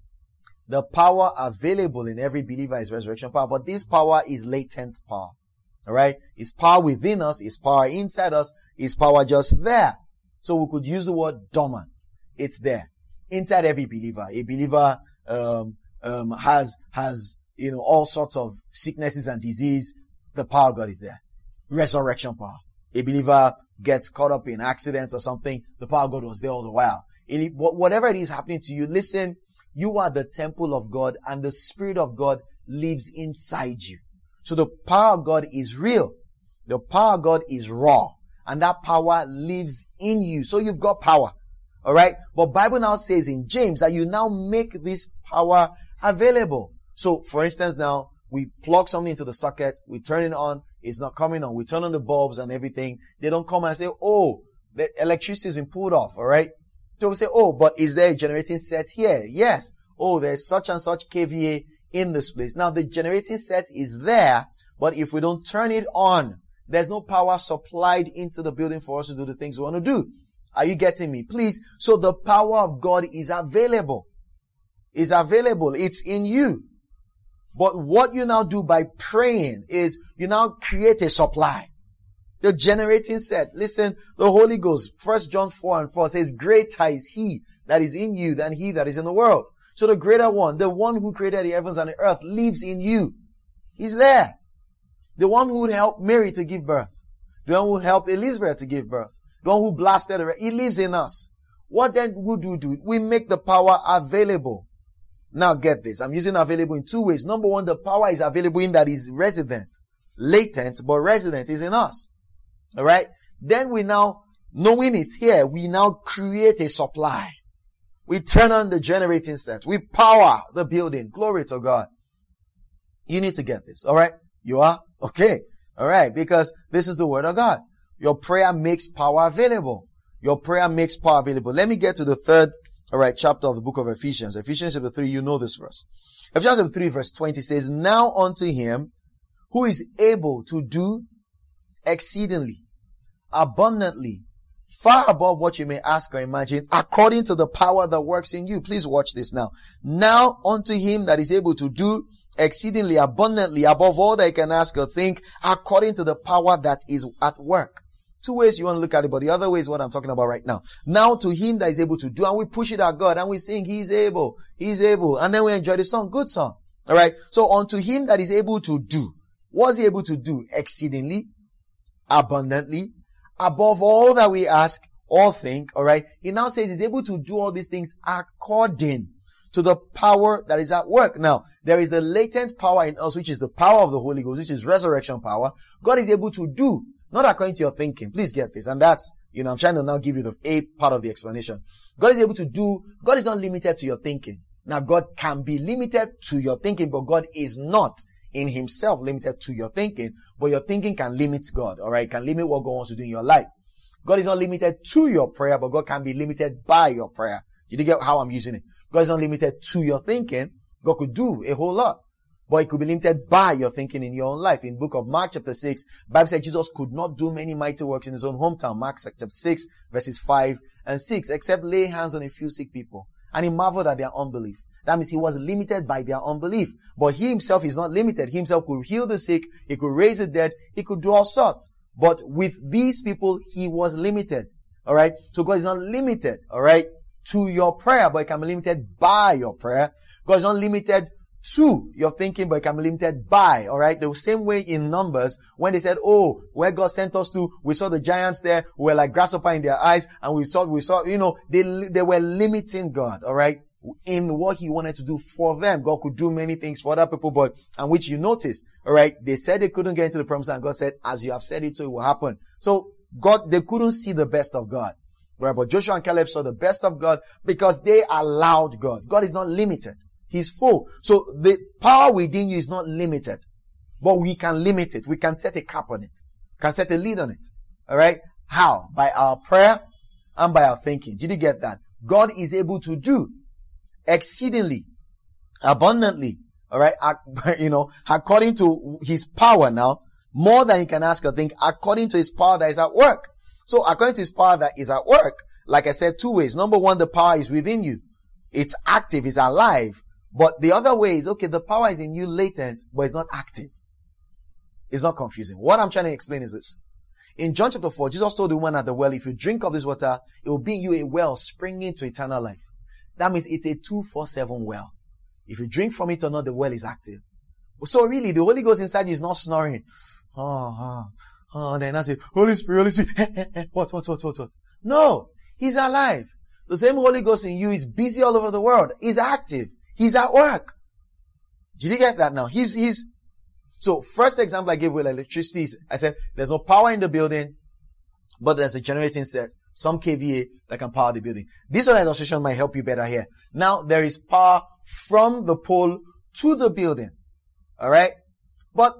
The power available in every believer is resurrection power, but this power is latent power. Alright? It's power within us, it's power inside us, it's power just there. So we could use the word dormant. It's there. Inside every believer. A believer um, um, has, has, you know, all sorts of sicknesses and disease. The power of God is there. Resurrection power. A believer gets caught up in accidents or something. The power of God was there all the while. It, whatever it is happening to you, listen, you are the temple of God and the Spirit of God lives inside you. So the power of God is real. The power of God is raw. And that power lives in you. So you've got power. Alright? But Bible now says in James that you now make this power available. So for instance now, we plug something into the socket, we turn it on, it's not coming on. We turn on the bulbs and everything. They don't come and say, oh, the electricity has been pulled off. Alright? So we say, oh, but is there a generating set here? Yes. Oh, there's such and such K V A in this place. Now the generating set is there, but if we don't turn it on, there's no power supplied into the building for us to do the things we want to do. Are you getting me? Please. So the power of God is available. Is available. It's in you. But what you now do by praying is you now create a supply. The generating set. Listen, the Holy Ghost, First John four and four says, greater is he that is in you than he that is in the world. So the greater one, the one who created the heavens and the earth, lives in you. He's there. The one who would help Mary to give birth. The one who helped Elizabeth to give birth. The one who blasted her. He lives in us. What then would we do? We make the power available. Now get this. I'm using available in two ways. Number one, the power is available in that is resident. Latent, but resident is in us. Alright? Then we now, knowing it's here, we now create a supply. We turn on the generating set. We power the building. Glory to God. You need to get this. Alright? You are? Okay. Alright. Because this is the word of God. Your prayer makes power available. Your prayer makes power available. Let me get to the third, alright, chapter of the book of Ephesians. Ephesians chapter three, you know this verse. Ephesians chapter three verse twenty says, now unto him who is able to do exceedingly, abundantly, far above what you may ask or imagine, according to the power that works in you. Please watch this now. Now unto him that is able to do exceedingly abundantly above all that you can ask or think, according to the power that is at work. Two ways you want to look at it, but the other way is what I'm talking about right now. Now to him that is able to do, and we push it at God, and we sing, he's able, he's able, and then we enjoy the song, good song. Alright, so unto him that is able to do. What's he able to do? Exceedingly, abundantly, above all that we ask or think, alright. He now says he's able to do all these things according to the power that is at work. Now, there is a latent power in us, which is the power of the Holy Ghost, which is resurrection power. God is able to do, not according to your thinking. Please get this. And that's, you know, I'm trying to now give you the A part of the explanation. God is able to do, God is not limited to your thinking. Now, God can be limited to your thinking, but God is not in himself limited to your thinking, but your thinking can limit God, alright? Can limit what God wants to do in your life. God is not limited to your prayer, but God can be limited by your prayer. Did you get how I'm using it? God is not limited to your thinking. God could do a whole lot, but it could be limited by your thinking in your own life. In book of Mark chapter six, Bible says Jesus could not do many mighty works in his own hometown. Mark chapter six, verses five and six, except lay hands on a few sick people. And he marveled at their unbelief. That means he was limited by their unbelief. But he himself is not limited. He himself could heal the sick. He could raise the dead. He could do all sorts. But with these people, he was limited. Alright? So God is not limited, alright, to your prayer, but it can be limited by your prayer. God is not limited to your thinking, but it can be limited by, alright? The same way in Numbers, when they said, oh, where God sent us to, we saw the giants there, we were like grasshopper in their eyes, and we saw, we saw, you know, they, they were limiting God, alright? In what he wanted to do for them. God could do many things for other people, but, and which you notice, alright, they said they couldn't get into the promised land. God said, as you have said it, so it will happen. So, God, they couldn't see the best of God. Right? But Joshua and Caleb saw the best of God because they allowed God. God is not limited. He's full. So, the power within you is not limited. But we can limit it. We can set a cap on it. Can set a lid on it. Alright? How? By our prayer and by our thinking. Did you get that? God is able to do exceedingly, abundantly, alright, you know, according to his power now, more than you can ask or think, according to his power that is at work. So according to his power that is at work, like I said, two ways. Number one, the power is within you. It's active, it's alive. But the other way is, okay, the power is in you latent, but it's not active. It's not confusing. What I'm trying to explain is this. In John chapter four, Jesus told the woman at the well, if you drink of this water, it will be in you a well springing to eternal life. That means it's a two forty-seven well. If you drink from it or not, the well is active. So really, the Holy Ghost inside you is not snoring. Oh, oh, oh, then I say, Holy Spirit, Holy Spirit, what, what, what, what, what? No, he's alive. The same Holy Ghost in you is busy all over the world. He's active. He's at work. Did you get that now? He's, he's, so first example I gave with electricity is, I said, there's no power in the building, but there's a generating set, some K V A that can power the building. This one illustration might help you better here. Now, there is power from the pole to the building. Alright? But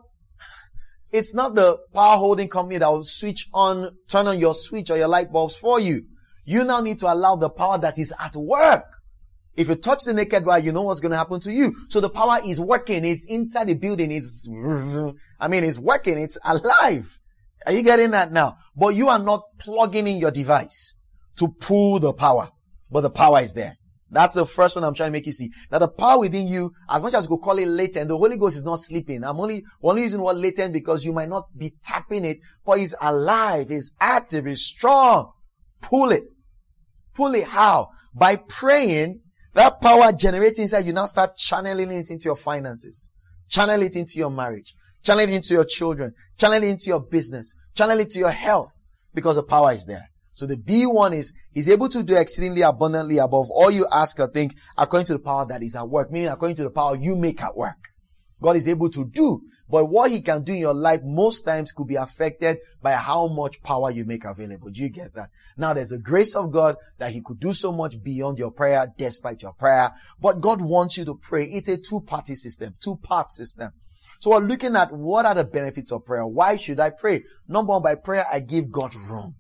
it's not the power holding company that will switch on, turn on your switch or your light bulbs for you. You now need to allow the power that is at work. If you touch the naked wire, you know what's going to happen to you. So the power is working. It's inside the building. It's, I mean, it's working. It's alive. Are you getting that now? But you are not plugging in your device to pull the power. But the power is there. That's the first one I'm trying to make you see. That the power within you, as much as you could call it latent, the Holy Ghost is not sleeping. I'm only, only using the word latent because you might not be tapping it, but it's alive, it's active, it's strong. Pull it. Pull it how? By praying, that power generating inside you now start channeling it into your finances. Channel it into your marriage. Channel it into your children. Channel it into your business. Channel it to your health because the power is there. So the B one is, he's able to do exceedingly abundantly above all you ask or think according to the power that is at work, meaning according to the power you make at work. God is able to do, but what he can do in your life most times could be affected by how much power you make available. Do you get that? Now there's a grace of God that he could do so much beyond your prayer, despite your prayer, but God wants you to pray. It's a two-party system, two-part system. So we're looking at what are the benefits of prayer. Why should I pray? Number one, by prayer, I give God room.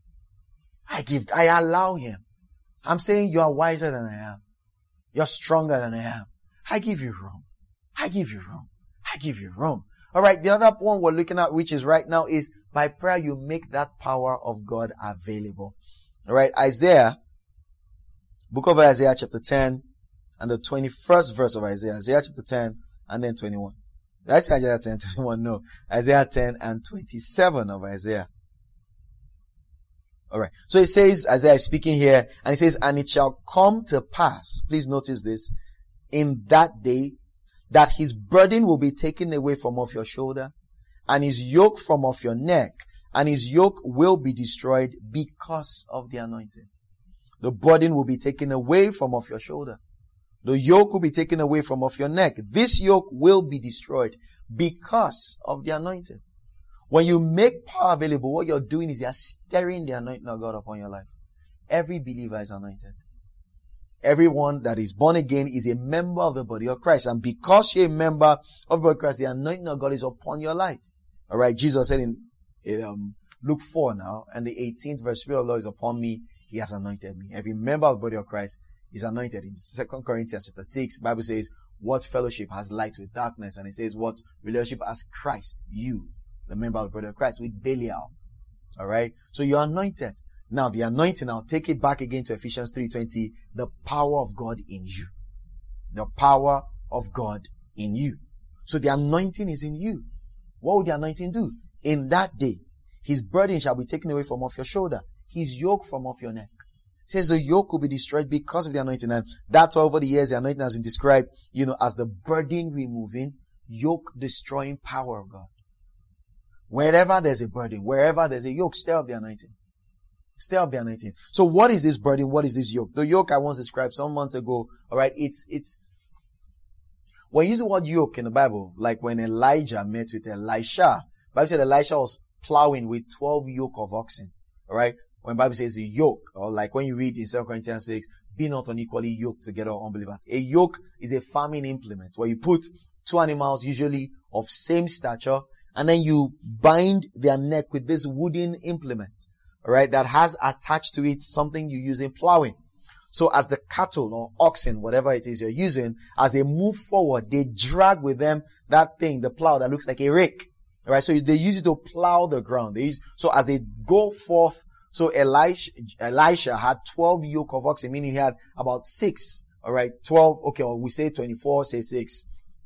I give, I allow him. I'm saying you are wiser than I am. You're stronger than I am. I give you room. I give you room. I give you room. Alright, the other one we're looking at, which is right now, is by prayer you make that power of God available. Alright, Isaiah, book of Isaiah chapter ten, and the twenty-first verse of Isaiah. Isaiah chapter ten, and then twenty-one. That's Isaiah ten, twenty-one, no. Isaiah ten and twenty-seven of Isaiah. Alright. So it says, Isaiah is speaking here, and it says, and it shall come to pass, please notice this, in that day, that his burden will be taken away from off your shoulder, and his yoke from off your neck, and his yoke will be destroyed because of the anointing. The burden will be taken away from off your shoulder. The yoke will be taken away from off your neck. This yoke will be destroyed because of the anointing. When you make power available, what you're doing is you're stirring the anointing of God upon your life. Every believer is anointed. Everyone that is born again is a member of the body of Christ. And because you're a member of the body of Christ, the anointing of God is upon your life. Alright, Jesus said in, in um, Luke four now, and the eighteenth verse, Spirit of the Lord is upon me, he has anointed me. Every member of the body of Christ is anointed. In Second Corinthians chapter six, the Bible says, what fellowship has light with darkness? And it says, what relationship has Christ, you, the member of the body of Christ, with Belial. Alright? So you're anointed. Now the anointing, I'll take it back again to Ephesians three twenty, the power of God in you. The power of God in you. So the anointing is in you. What would the anointing do? In that day, his burden shall be taken away from off your shoulder, his yoke from off your neck. It says the yoke will be destroyed because of the anointing. And that's why over the years the anointing has been described, you know, as the burden removing, yoke destroying power of God. Wherever there's a burden, wherever there's a yoke, stir up the anointing. Stir up the anointing. So what is this burden? What is this yoke? The yoke I once described some months ago, alright, it's, it's, when you use the word yoke in the Bible, like when Elijah met with Elisha, the Bible said Elisha was plowing with twelve yoke of oxen, alright? When the Bible says a yoke, or like when you read in Second Corinthians six, be not unequally yoked together, unbelievers. A yoke is a farming implement where you put two animals, usually of same stature, and then you bind their neck with this wooden implement, alright, that has attached to it something you use in plowing. So as the cattle or oxen, whatever it is you're using, as they move forward, they drag with them that thing, the plow that looks like a rake. Alright, so they use it to plow the ground. They use, so as they go forth So Elisha, Elisha had twelve yoke of oxen, meaning he had about six. All right. twelve. Okay. Or we say twenty-four, say six.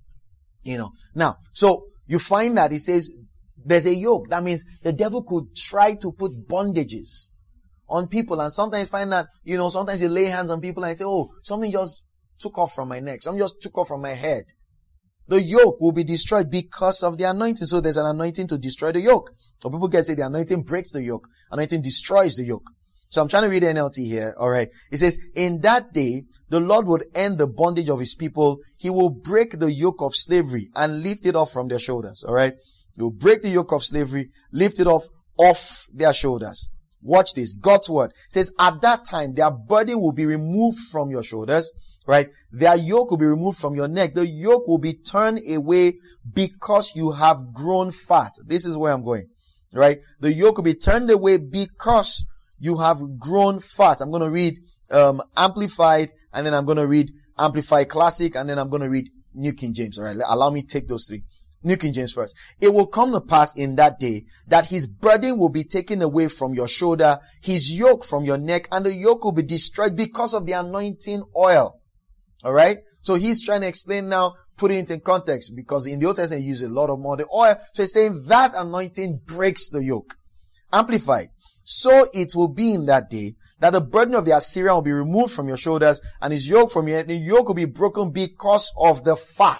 You know. Now, so you find that he says there's a yoke. That means the devil could try to put bondages on people. And sometimes find that, you know, sometimes you lay hands on people and say, oh, something just took off from my neck. Something just took off from my head. The yoke will be destroyed because of the anointing. So there's an anointing to destroy the yoke. So people can say the anointing breaks the yoke. Anointing destroys the yoke. So I'm trying to read the N L T here. All right. It says, in that day, the Lord would end the bondage of his people. He will break the yoke of slavery and lift it off from their shoulders. All right. He will break the yoke of slavery, lift it off, off their shoulders. Watch this. God's word says, at that time, their burden will be removed from your shoulders. Right? Their yoke will be removed from your neck. The yoke will be turned away because you have grown fat. This is where I'm going. Right? The yoke will be turned away because you have grown fat. I'm going to read um, Amplified, and then I'm going to read Amplified Classic, and then I'm going to read New King James. All right? Allow me to take those three. New King James first. It will come to pass in that day that his burden will be taken away from your shoulder, his yoke from your neck, and the yoke will be destroyed because of the anointing oil. All right. So he's trying to explain now, putting it in context, because in the Old Testament he used a lot of more the oil. So he's saying that anointing breaks the yoke. Amplified. So it will be in that day that the burden of the Assyrian will be removed from your shoulders and his yoke from your head. The yoke will be broken because of the fat.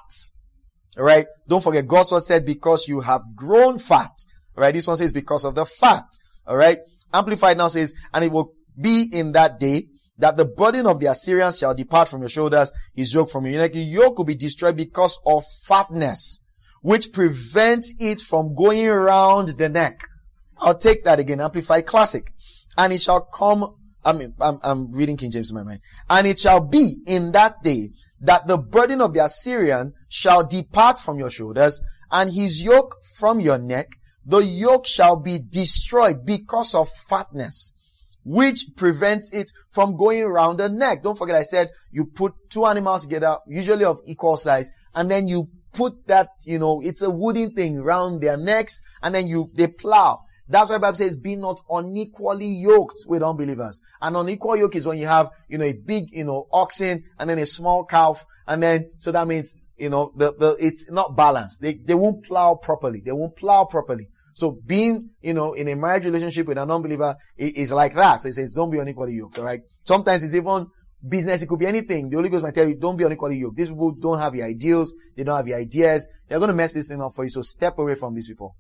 All right. Don't forget, God's word said because you have grown fat. All right. This one says because of the fat. All right. Amplified now says, and it will be in that day that the burden of the Assyrians shall depart from your shoulders, his yoke from your neck. The yoke will be destroyed because of fatness, which prevents it from going around the neck. I'll take that again, Amplified Classic. And it shall come, I mean, I'm, I'm reading King James in my mind. And it shall be in that day that the burden of the Assyrian shall depart from your shoulders, and his yoke from your neck. The yoke shall be destroyed because of fatness, which prevents it from going around the neck. Don't forget I said you put two animals together, usually of equal size, and then you put that, you know, it's a wooden thing around their necks, and then you, they plow. That's why the Bible says, be not unequally yoked with unbelievers. An unequal yoke is when you have, you know, a big, you know, oxen, and then a small calf, and then, so that means, you know, the, the, it's not balanced. They, they won't plow properly. They won't plow properly. So being, you know, in a marriage relationship with an unbeliever is like that. So it says, don't be unequally yoked, alright? Sometimes it's even business. It could be anything. The Holy Ghost might tell you, don't be unequally yoked. These people don't have your ideals. They don't have your ideas. They're going to mess this thing up for you. So step away from these people.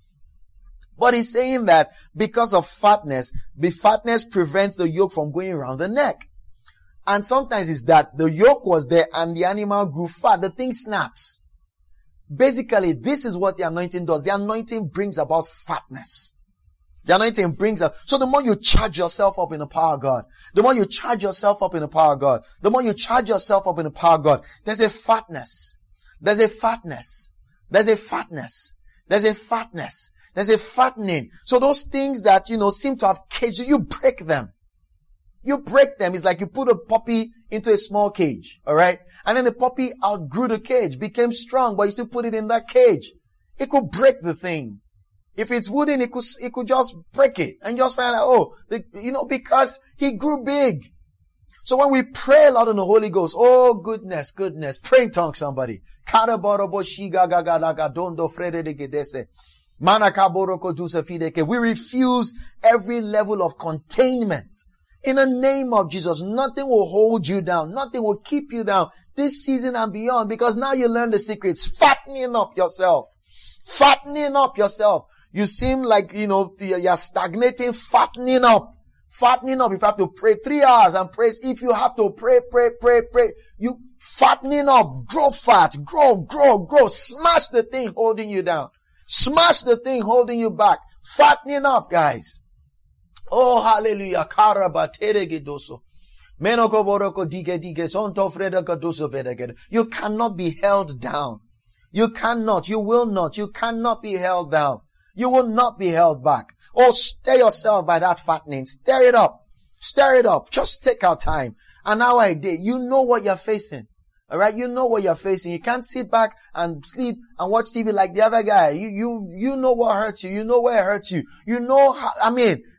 But he's saying that because of fatness, the fatness prevents the yoke from going around the neck. And sometimes it's that the yoke was there and the animal grew fat. The thing snaps. Basically, this is what the anointing does. The anointing brings about fatness. The anointing brings up. So the more you charge yourself up in the power of God, the more you charge yourself up in the power of God, the more you charge yourself up in the power of God, there's a fatness. There's a fatness. There's a fatness. There's a fatness. There's a fattening. So those things that, you know, seem to have caged you, you break them. You break them. It's like you put a puppy into a small cage. All right. And then the puppy outgrew the cage, became strong, but you still put it in that cage. It could break the thing. If it's wooden, it could, it could just break it and just find out, oh, the, you know, because he grew big. So when we pray a lot in the Holy Ghost, oh, goodness, goodness, pray in tongues, somebody. We refuse every level of containment. In the name of Jesus, nothing will hold you down. Nothing will keep you down this season and beyond, because now you learn the secrets. Fattening up yourself. Fattening up yourself. You seem like, you know, you're stagnating. Fattening up. Fattening up. If you have to pray three hours and praise, if you have to pray, pray, pray, pray, you fattening up. Grow fat. Grow, grow, grow. Smash the thing holding you down. Smash the thing holding you back. Fattening up, guys. Oh, hallelujah. You cannot be held down. You cannot. You will not. You cannot be held down. You will not be held back. Oh, stir yourself by that fattening. Stir it up. Stir it up. Just take our time. An hour a day. You know what you're facing. All right. You know what you're facing. You can't sit back and sleep and watch T V like the other guy. You, you, you know what hurts you. You know where it hurts you. You know how, I mean,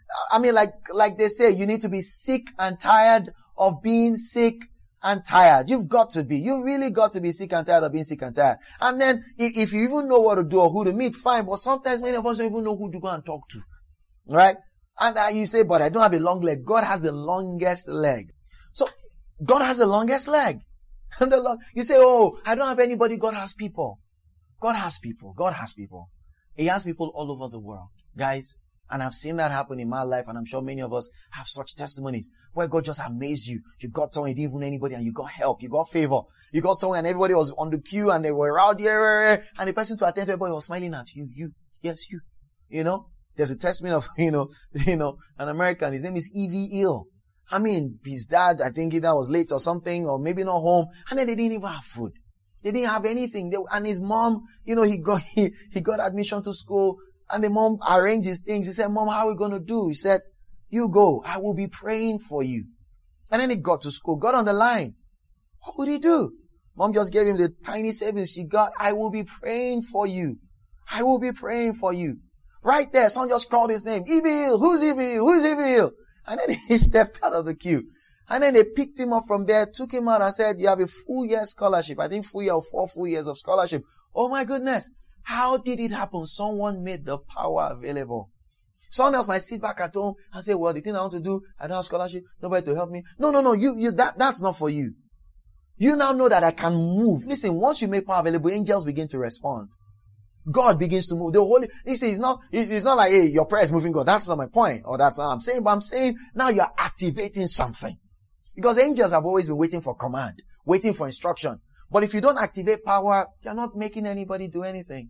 I mean, like, like they say, you need to be sick and tired of being sick and tired. You've got to be. You really got to be sick and tired of being sick and tired. And then, if, if you even know what to do or who to meet, fine. But sometimes many of us don't even know who to go and talk to. Right? And uh, you say, but I don't have a long leg. God has the longest leg. So, God has the longest leg. And the long, you say, oh, I don't have anybody. God has people. God has people. God has people. He has people all over the world. Guys, and I've seen that happen in my life, and I'm sure many of us have such testimonies where God just amazed you. You got someone, you didn't even know anybody, and you got help, you got favor. You got someone, and everybody was on the queue, and they were out there, and the person to attend to everybody was smiling at you. You, yes, you. You know, there's a testimony of, you know, you know, an American. His name is E V Hill. I mean, his dad, I think either was late or something, or maybe not home, and then they didn't even have food. They didn't have anything. They, and his mom, you know, he got he, he got admission to school. And the mom arranged his things. He said, Mom, how are we going to do? He said, you go. I will be praying for you. And then he got to school, got on the line. What would he do? Mom just gave him the tiny savings she got. I will be praying for you. I will be praying for you. Right there, someone just called his name. E V Hill. Who's E V Hill? Who's E V Hill? And then he stepped out of the queue. And then they picked him up from there, took him out and said, you have a full year scholarship. I think full year or four full years of scholarship. Oh my goodness. How did it happen? Someone made the power available. Someone else might sit back at home and say, well, the thing I want to do, I don't have scholarship, nobody to help me. No, no, no, you, you, that, that's not for you. You now know that I can move. Listen, once you make power available, angels begin to respond. God begins to move. The Holy, listen, it's not, it's not like, hey, your prayer is moving God. That's not my point. Or that's what I'm saying. But I'm saying now you're activating something. Because angels have always been waiting for command, waiting for instruction. But if you don't activate power, you're not making anybody do anything.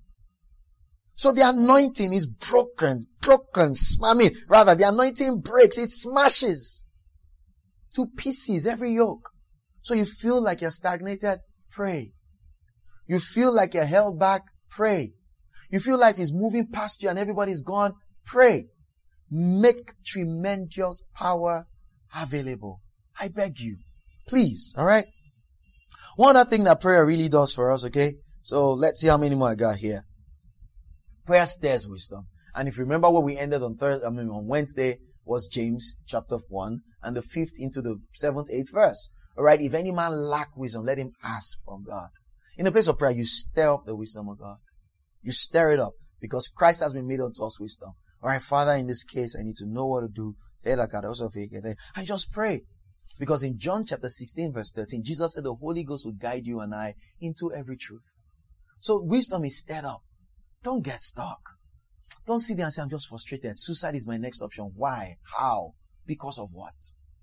So the anointing is broken, broken, I mean, rather, the anointing breaks, it smashes to pieces every yoke. So you feel like you're stagnated, pray. You feel like you're held back, pray. You feel life is moving past you and everybody's gone, pray. Make tremendous power available. I beg you. Please, alright? One other thing that prayer really does for us, okay? So let's see how many more I got here. Prayer stirs wisdom. And if you remember where we ended on Thursday, I mean on Wednesday was James chapter one and the fifth into the seventh, eighth verse. Alright, if any man lack wisdom, let him ask from God. In the place of prayer, you stir up the wisdom of God. You stir it up because Christ has been made unto us wisdom. Alright, Father, in this case, I need to know what to do. And just pray. Because in John chapter sixteen verse thirteen, Jesus said the Holy Ghost will guide you and I into every truth. So wisdom is stirred up. Don't get stuck. Don't sit there and say, I'm just frustrated. Suicide is my next option. Why? How? Because of what?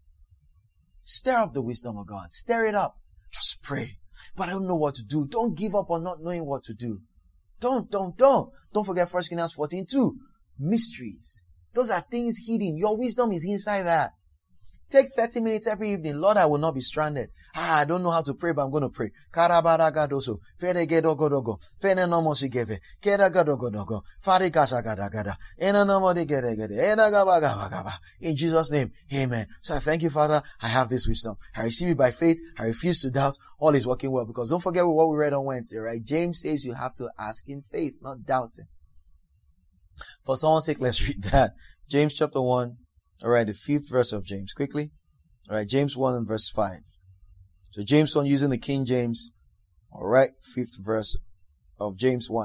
Stir up the wisdom of God. Stir it up. Just pray. But I don't know what to do. Don't give up on not knowing what to do. Don't, don't, don't. Don't forget First Corinthians fourteen two. Mysteries. Those are things hidden. Your wisdom is inside that. Take thirty minutes every evening. Lord, I will not be stranded. Ah, I don't know how to pray, but I'm going to pray. Karabadagadoso. Fedegedogodogo. Fenenomosigeve. Kedagadogodogo. Farikashagadagada. Enanomodigedegede. Edagabagabagaba. In Jesus' name, amen. So I thank you, Father. I have this wisdom. I receive it by faith. I refuse to doubt. All is working well. Because don't forget what we read on Wednesday, right? James says you have to ask in faith, not doubting. For someone's sake, let's read that. James chapter one. Alright, the fifth verse of James. Quickly. Alright, James one and verse five. So James one using the King James. Alright, fifth verse of James one.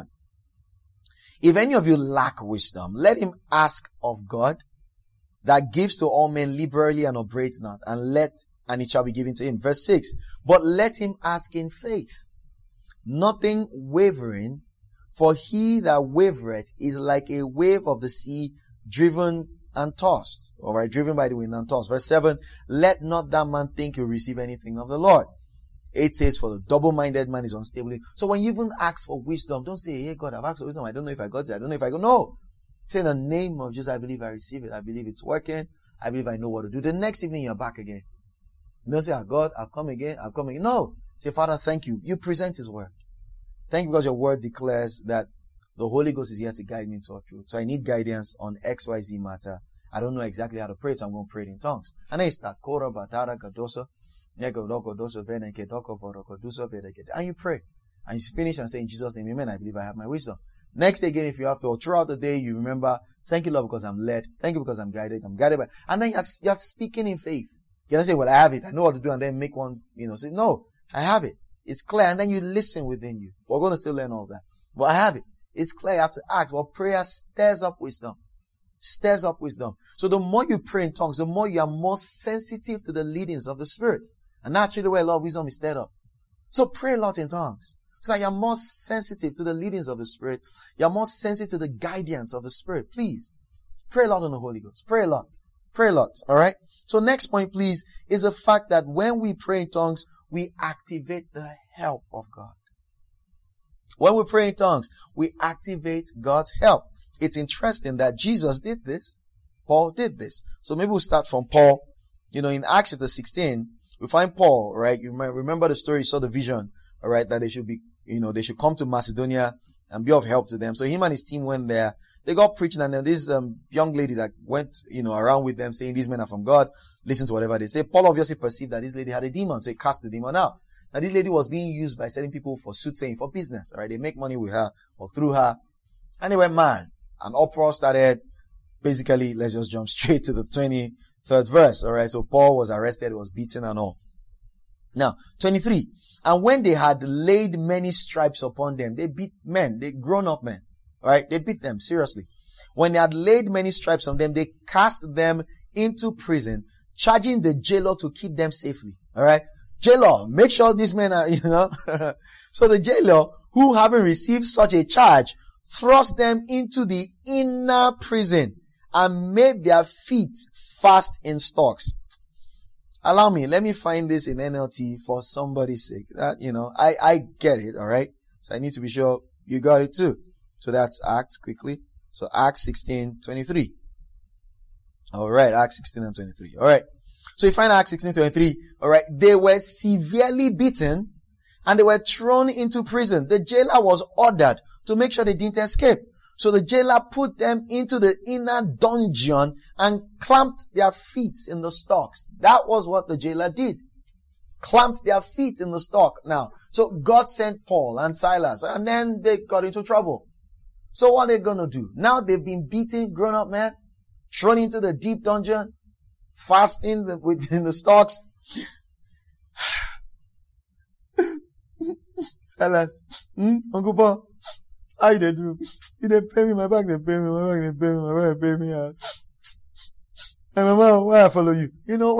If any of you lack wisdom, let him ask of God that gives to all men liberally and upbraids not, and let, and it shall be given to him. Verse six. But let him ask in faith, nothing wavering, for he that wavereth is like a wave of the sea driven and tossed. Alright, driven by the wind and tossed. Verse seven, let not that man think he'll receive anything of the Lord. It says, for the double-minded man is unstable. So when you even ask for wisdom, don't say, hey God, I've asked for wisdom. I don't know if I got it. I don't know if I go. No. Say in the name of Jesus, I believe I receive it. I believe it's working. I believe I know what to do. The next evening you're back again. Don't say, oh, God, I've come again. I've come again. No. Say, Father, thank you. You present his word. Thank you because your word declares that the Holy Ghost is here to guide me into all truth. So I need guidance on X Y Z matter. I don't know exactly how to pray, so I'm going to pray it in tongues. And then you start. And you pray. And you finish and say, in Jesus' name, amen. I believe I have my wisdom. Next day again, if you have to, or throughout the day, you remember, Thank you, Lord, because I'm led. Thank you because I'm guided. I'm guided by, and then you're, you're speaking in faith. You don't say, well, I have it. I know what to do, and then make one, you know, say, no, I have it. It's clear. And then you listen within you. We're going to still learn all that. But I have it. It's clear. You have to ask. Well, prayer stirs up wisdom. Stirs up wisdom. So the more you pray in tongues, the more you are more sensitive to the leadings of the Spirit. And that's really where a lot of wisdom is stirred up. So pray a lot in tongues. So that you're more sensitive to the leadings of the Spirit. You're more sensitive to the guidance of the Spirit. Please. Pray a lot on the Holy Ghost. Pray a lot. Pray a lot. Alright? So next point, please, is the fact that when we pray in tongues, we activate the help of God. When we pray in tongues, we activate God's help. It's interesting that Jesus did this. Paul did this. So maybe we'll start from Paul. You know, in Acts chapter sixteen, we find Paul, right? You remember the story, you saw the vision, alright, that they should be, you know, they should come to Macedonia and be of help to them. So him and his team went there. They got preaching, and then this um, young lady that went, you know, around with them saying, these men are from God. Listen to whatever they say. Paul obviously perceived that this lady had a demon, so he cast the demon out. Now this lady was being used by certain people for soothsaying, for business, alright? They make money with her or through her. And they went mad. An uproar started. Basically, let's just jump straight to the twenty-third verse. Alright, so Paul was arrested, was beaten and all. Now, twenty-three. And when they had laid many stripes upon them, they beat men, they grown up men. Alright, they beat them, seriously. When they had laid many stripes on them, they cast them into prison, charging the jailer to keep them safely. Alright, jailer, make sure these men are, you know. So the jailer, who having received such a charge, thrust them into the inner prison and made their feet fast in stocks. Allow me, let me find this in N L T for somebody's sake. That, you know, I, I get it, alright? So I need to be sure you got it too. So that's Acts quickly. So Acts sixteen twenty-three. Alright, Acts sixteen and twenty-three. Alright. So you find Acts sixteen twenty-three. Alright, they were severely beaten and they were thrown into prison. The jailer was ordered to make sure they didn't escape. So the jailer put them into the inner dungeon and clamped their feet in the stocks. That was what the jailer did. Clamped their feet in the stock. Now, so God sent Paul and Silas, and then they got into trouble. So what are they gonna do? Now they've been beaten, grown up men, thrown into the deep dungeon, fasting the, within the stocks. Silas, hmm? Uncle Paul, how you they do? You they pay me my back, they pay me my back, they pay me my back, they pay me out. And mama, why I follow you? You know,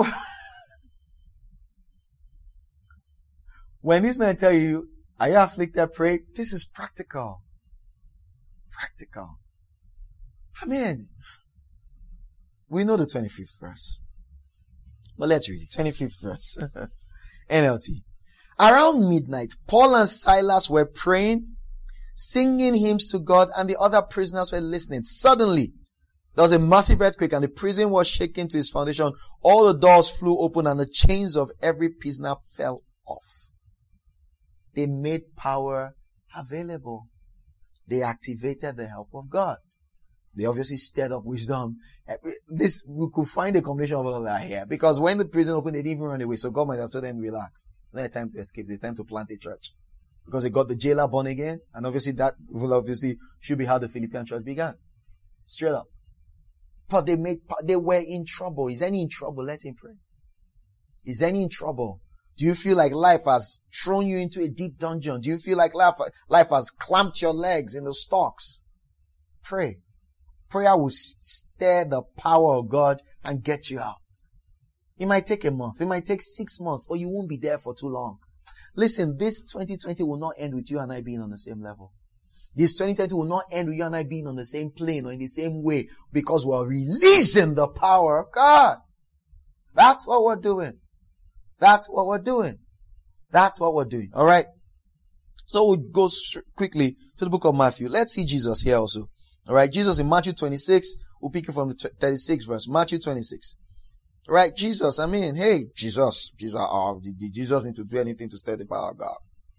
when these men tell you, are you afflicted, pray? This is practical. Practical. I mean, we know the twenty-fifth verse. But let's read it. twenty-fifth verse. N L T. Around midnight, Paul and Silas were praying, singing hymns to God, and the other prisoners were listening. Suddenly, there was a massive earthquake, and the prison was shaken to its foundation. All the doors flew open, and the chains of every prisoner fell off. They made power available. They activated the help of God. They obviously stirred up wisdom. This, we could find a combination of all of that here. Because when the prison opened, they didn't even run away. So God might have told them, relax. It's not a time to escape. It's time to plant a church. Because they got the jailer born again. And obviously that will obviously should be how the Philippian church began. Straight up. But they made, they were in trouble. Is any in trouble? Let him pray. Is any in trouble? Do you feel like life has thrown you into a deep dungeon? Do you feel like life, life has clamped your legs in the stocks? Pray. Prayer will stir the power of God and get you out. It might take a month. It might take six months, or you won't be there for too long. Listen, this twenty twenty will not end with you and I being on the same level. This twenty twenty will not end with you and I being on the same plane or in the same way, because we're releasing the power of God. That's what we're doing. That's what we're doing. That's what we're doing. All right. So we'll go quickly to the book of Matthew. Let's see Jesus here also. All right. Jesus in Matthew twenty-six. We'll pick it from the thirty-sixth verse. Matthew twenty-six. All right. Jesus. I mean, hey, Jesus. Jesus. Oh, did, did Jesus need to do anything to stir the power of God?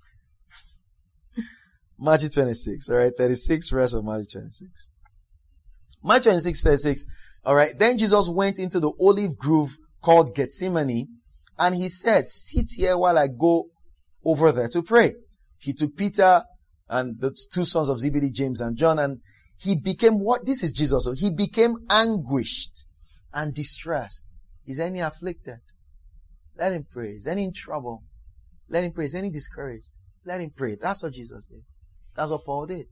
Matthew twenty-six. All right. thirty-sixth verse of Matthew twenty-six. Matthew twenty-six, thirty-six. All right. Then Jesus went into the olive grove called Gethsemane. And he said, sit here while I go over there to pray. He took Peter and the two sons of Zebedee, James and John, and he became what? This is Jesus. So he became anguished and distressed. Is any afflicted? Let him pray. Is any in trouble? Let him pray. Is any discouraged? Let him pray. That's what Jesus did. That's what Paul did.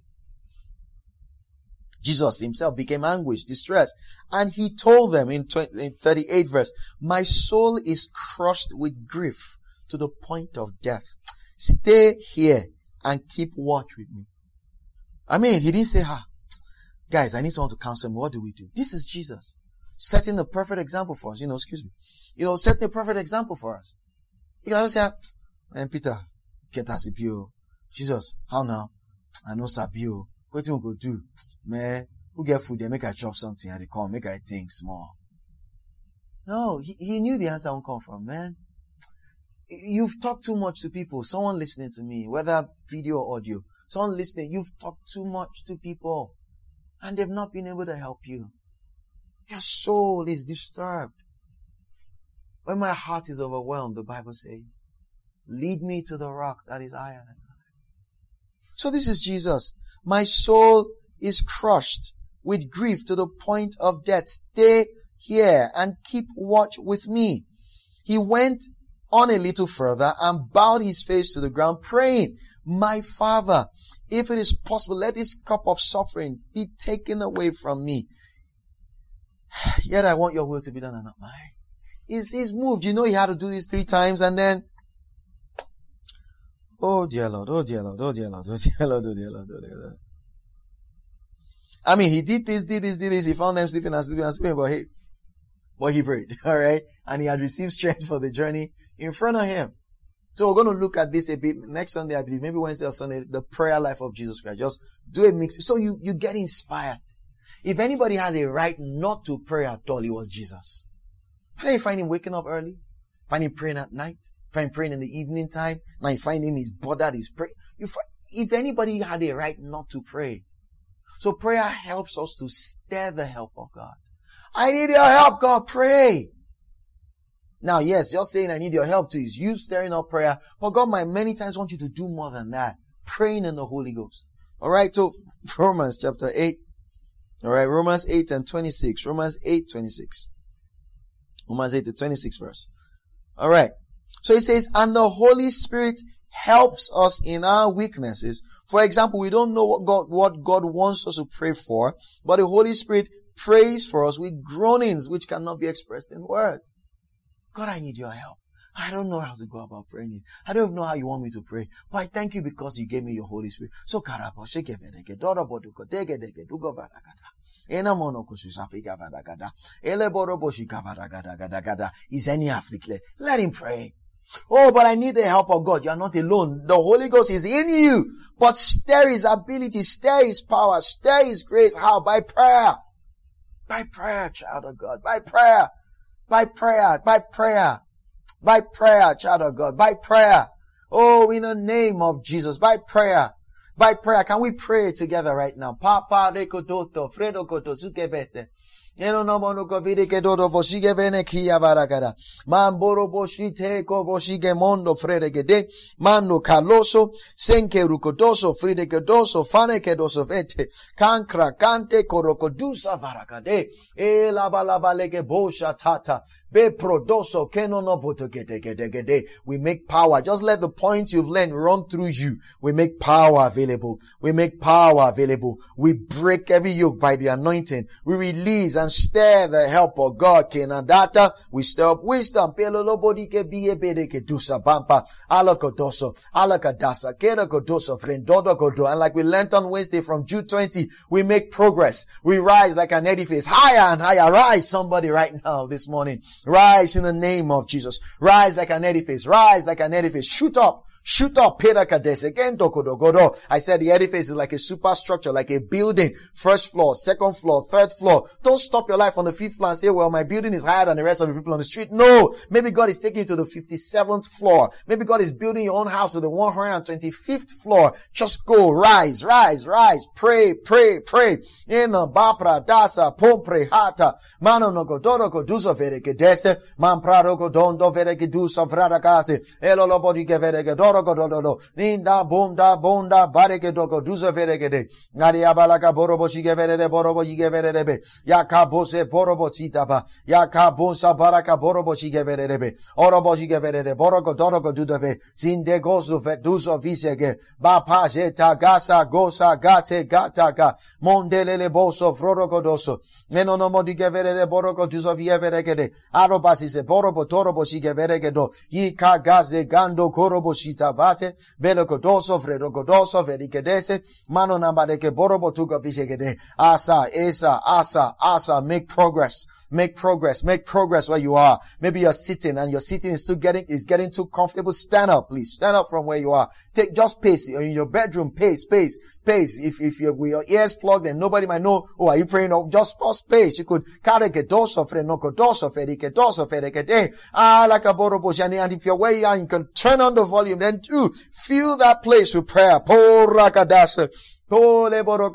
Jesus himself became anguished, distressed. And he told them in thirty-eighth verse, my soul is crushed with grief to the point of death. Stay here and keep watch with me. I mean, he didn't say, ah, guys, I need someone to counsel me. What do we do? This is Jesus. Setting the perfect example for us. You know, excuse me. You know, setting a perfect example for us. You can always say, and Peter, get us a view. Jesus, how now? I know Sabio. What do you go do? Man, who get food? They make I chop something and they come, make I think small. No, he, he knew the answer won't come from, man. You've talked too much to people. Someone listening to me, whether video or audio, someone listening, you've talked too much to people and they've not been able to help you. Your soul is disturbed. When my heart is overwhelmed, the Bible says, lead me to the rock that is higher than I. So this is Jesus. My soul is crushed with grief to the point of death. Stay here and keep watch with me. He went on a little further and bowed his face to the ground, praying, my Father, if it is possible, let this cup of suffering be taken away from me. Yet I want your will to be done and not mine. He's, he's moved. You know, he had to do this three times and then, oh dear Lord, oh dear Lord, oh dear Lord, oh dear Lord, oh dear Lord, oh dear Lord. I mean, he did this, did this, did this. He found them sleeping and sleeping and sleeping, but he, but he prayed, all right? And he had received strength for the journey in front of him. So we're going to look at this a bit next Sunday, I believe, maybe Wednesday or Sunday, the prayer life of Jesus Christ. Just do a mix. So you, you get inspired. If anybody has a right not to pray at all, it was Jesus. Then you find him waking up early, find him praying at night, find him praying in the evening time. Now you find him, he's bothered, he's praying. If anybody had a right not to pray. So prayer helps us to stir the help of God. I need your help, God, pray. Now, yes, you're saying I need your help too. Is you stirring up prayer. But God might many times want you to do more than that. Praying in the Holy Ghost. Alright, so Romans chapter eight. Alright, Romans eight and twenty-six. Romans eight, twenty-six. Romans eight to twenty-six verse. Alright. So it says, and the Holy Spirit helps us in our weaknesses. For example, we don't know what God, what God wants us to pray for, but the Holy Spirit prays for us with groanings which cannot be expressed in words. God, I need your help. I don't know how to go about praying. I don't know how you want me to pray. But I thank you because you gave me your Holy Spirit. So is any afflicted? Let him pray. Oh, but I need the help of God. You are not alone. The Holy Ghost is in you. But stir his ability, stir his power, stir his grace. How? By prayer. By prayer, child of God. By prayer. By prayer. By prayer. By prayer, child of God. By prayer. Oh, in the name of Jesus. By prayer. By prayer. Can we pray together right now? Papa de kototo, fredo koto, suke veste. Eno no mono kovide ke dodo voshige vene kia varagada. Mamboro boshite ko voshige mondo frede ke de. Mando kaloso, senke rukodoso, fride ke doso, fane ke doso vete. Kankra kante korokodusa varagade. E la balaba lege bosha tata. Be prodoso kenono voto gede gede gede. We make power. Just let the points you've learned run through you. We make power available. We make power available. We break every yoke by the anointing. We release and stir the help of God. Kenadata. We stir up wisdom. Pelolobodi ke biye bede ke dusa bampa. Alakodoso. Alakadasa. Kedakodoso. Frendodo kodo. And like we learned on Wednesday from Jude twenty, we make progress. We rise like an edifice. Higher and higher. Rise somebody right now this morning. Rise in the name of Jesus. Rise like an edifice. Rise like an edifice. Shoot up. Shoot up. I said the edifice is like a superstructure, like a building. First floor, second floor, third floor. Don't stop your life on the fifth floor and say, well, my building is higher than the rest of the people on the street. No. Maybe God is taking you to the fifty-seventh floor. Maybe God is building your own house to the one hundred twenty-fifth floor. Just go. Rise, rise, rise. Pray, pray, pray. In the Bapra, Dasa, Pompre, Hata. Mano no godoro koduso vere kedese. Man prado kodondo vere kedusa vrada kase. Elo lobodi ke vere kedoro. dorogododo. Ninda bonda bonda bareke doko duzo veregede. Ngari abalaka borobo shigeverede borobo yigeverede. Yakabose borobo titaba. Yakabonsa baraka borobo shigeverede. Orobo shigeverede borogo dorogo dudove. Zinde gozo veduzo visege. Bapa jeta gasa gosa gate gataka. Mondelele boso frorogodoso. Nenonomo digeverede borogo duzo vieveregede. Arobasise borobo torobo shigeveregedo. Yika gaze gando korobo shitavate. Velogodoso frerogodoso verikedese. Mano nambadeke borobo tuga vishegede. Asa, esa, asa, asa. Make progress. Make progress. Make progress where you are. Maybe you're sitting and your sitting is still getting, is getting too comfortable. Stand up, please. Stand up from where you are. Take just pace. In your bedroom, pace, pace, pace. If, if you're with your ears plugged and nobody might know, oh, are you praying? Oh, just pause pace. You could carry ke doso fre no doso fere ke doso fere ke de. Ah, like a borobo jani. And if you're where you are, you can turn on the volume. Then too, fill that place with prayer. Porakadasa. You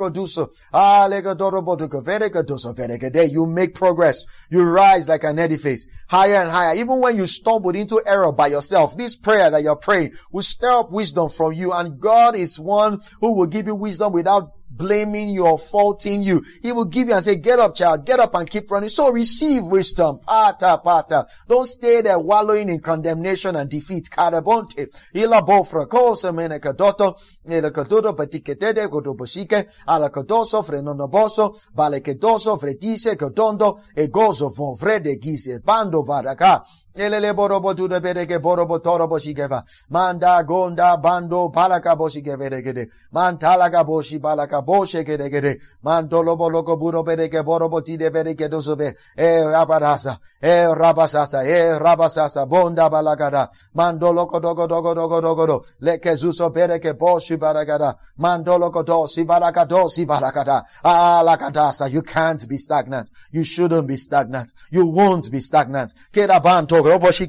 make progress. You rise like an edifice. Higher and higher. Even when you stumbled into error by yourself, this prayer that you're praying will stir up wisdom from you. And God is one who will give you wisdom without blaming you or faulting you. He will give you and say, get up, child, get up and keep running. So receive wisdom. Pata, pata. Don't stay there wallowing in condemnation and defeat. Karabonte. Ila bofra kosa menekadoto. Ila kadodo batiketede godoboshike. Ala kadoso frenonoboso. Balekedoso fredise kadondo. Egozo von vrede gise. Bando baraka. Elele borobo tu de bereke borobo torobo shigeva. Manda gonda bando palaka boshigevere. Mantalaga boshi balaka boshe gede. Mandolo boloko buro bereke borobo ti de bereke dosove. E rabadasa. E rabasasa. E rabasasa. Bonda balagada. Mandolo kodogo dogo dogo dogo do. Leke zuso bereke boshi balagada. Mandolo kodo si balagado si balagada. Ah lakadasa. You can't be stagnant. You shouldn't be stagnant. You won't be stagnant. Kerabanto.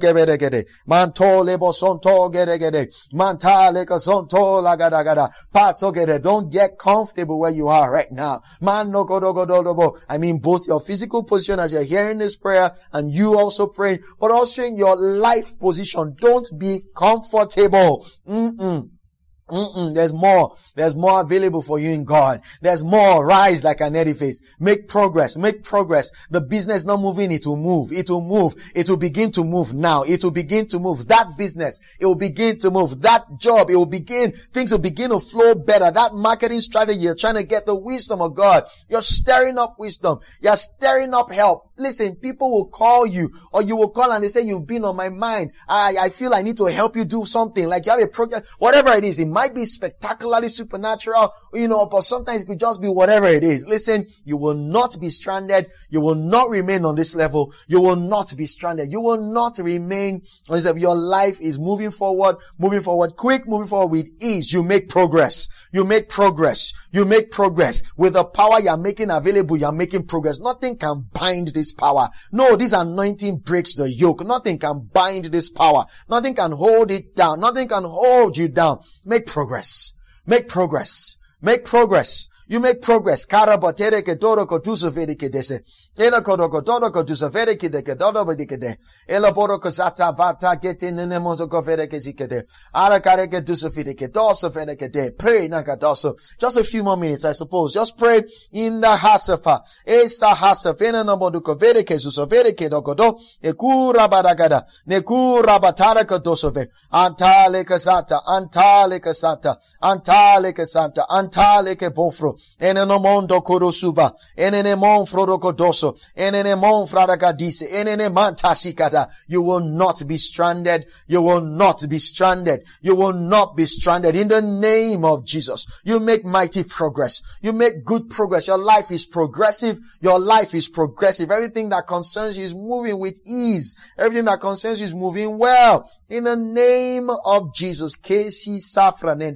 Manto lebo sonto gede gede. Mantale kasonto lagada gada. Patso gede. Don't get comfortable where you are right now. Man no godo godo dobo. I mean both your physical position as you're hearing this prayer and you also praying, but also in your life position. Don't be comfortable. Mm-mm. Mm-mm, there's more. There's more available for you in God. There's more. Rise like an edifice. Make progress. Make progress. The business is not moving. It will move. It will move. It will begin to move now. It will begin to move. That business, it will begin to move. That job, it will begin. Things will begin to flow better. That marketing strategy, you're trying to get the wisdom of God. You're stirring up wisdom. You're stirring up help. Listen, people will call you or you will call and they say, you've been on my mind. I, I feel I need to help you do something. Like you have a project, whatever it is. It might be spectacularly supernatural, you know, but sometimes it could just be whatever it is. Listen, you will not be stranded. You will not remain on this level. You will not be stranded. You will not remain on this level. Your life is moving forward, moving forward quick, moving forward with ease. You make progress. You make progress. You make progress. With the power you're making available, you're making progress. Nothing can bind this power. No, this anointing breaks the yoke. Nothing can bind this power. Nothing can hold it down. Nothing can hold you down. Make progress. Make progress. Make progress. You make progress. Karabatere ke doro ko tuso vede ke dese. Ela kodo ko doro ko tuso vede ke de ke doro vede ke de. Ela boro ko zata vata gete nene moto ko vede ke zikede. Ara kare ke tuso vede ke doso vede ke de. Pray naka doso. Just a few more minutes, I suppose. Just pray in the hasafa. Esa hasafena na modu ko vede ke zuso vede ke doko do. E kura badagada. Ne kura batara ko doso ve. Antale ke zata. Antale ke santa. Antale ke santa. Antale ke bofro. Enene mondo korosuba, enene mon frodokodoso, enene mon fradagadise, enene mantasikada. You will not be stranded. You will not be stranded. You will not be stranded in the name of Jesus. You make mighty progress. You make good progress. Your life is progressive. Your life is progressive. Everything that concerns you is moving with ease. Everything that concerns you is moving well. In the name of Jesus. Kesi safranende.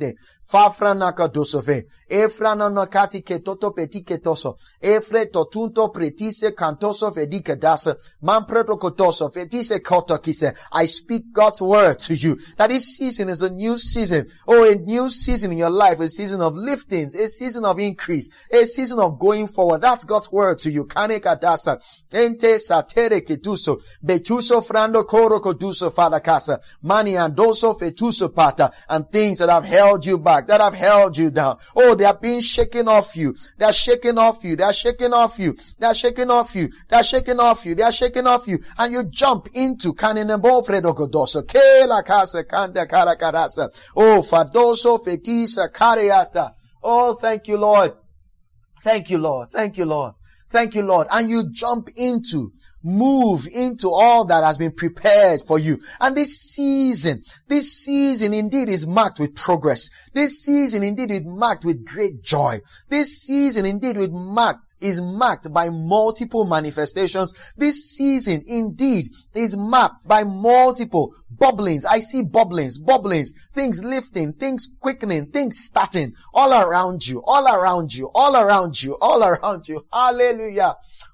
Fafrana kadosofe. Efrana no kati ketoto peti ketoso. Efre totunto pretise cantoso fedike dasa. Mampreto kotoso fetise kotokise. I speak God's word to you. That this season is a new season. Oh, a new season in your life. A season of liftings. A season of increase. A season of going forward. That's God's word to you. Kaneka dasa. Ente satere ketuso. Betuso frando koro koduso fada casa. Mani andoso fetuso pata. And things that have held you back. That have held you down. Oh, they are being shaken off you. They are shaking off you. They are shaking off you. They are shaking off you. They are shaking off you. They are shaking off you. And you jump into kaninebo predogodoso. Ke la casa kanda karakarasa. Oh, fadoso fetisa kariata. Oh, thank you, Lord. Thank you, Lord. Thank you, Lord. Thank you, Lord. And you jump into, move into all that has been prepared for you. And this season, this season indeed is marked with progress. This season indeed is marked with great joy. This season indeed is marked is marked by multiple manifestations. This season indeed is marked by multiple bubblings. I see bubblings, bubblings, things lifting, things quickening, things starting all around you, all around you, all around you, all around you. Hallelujah.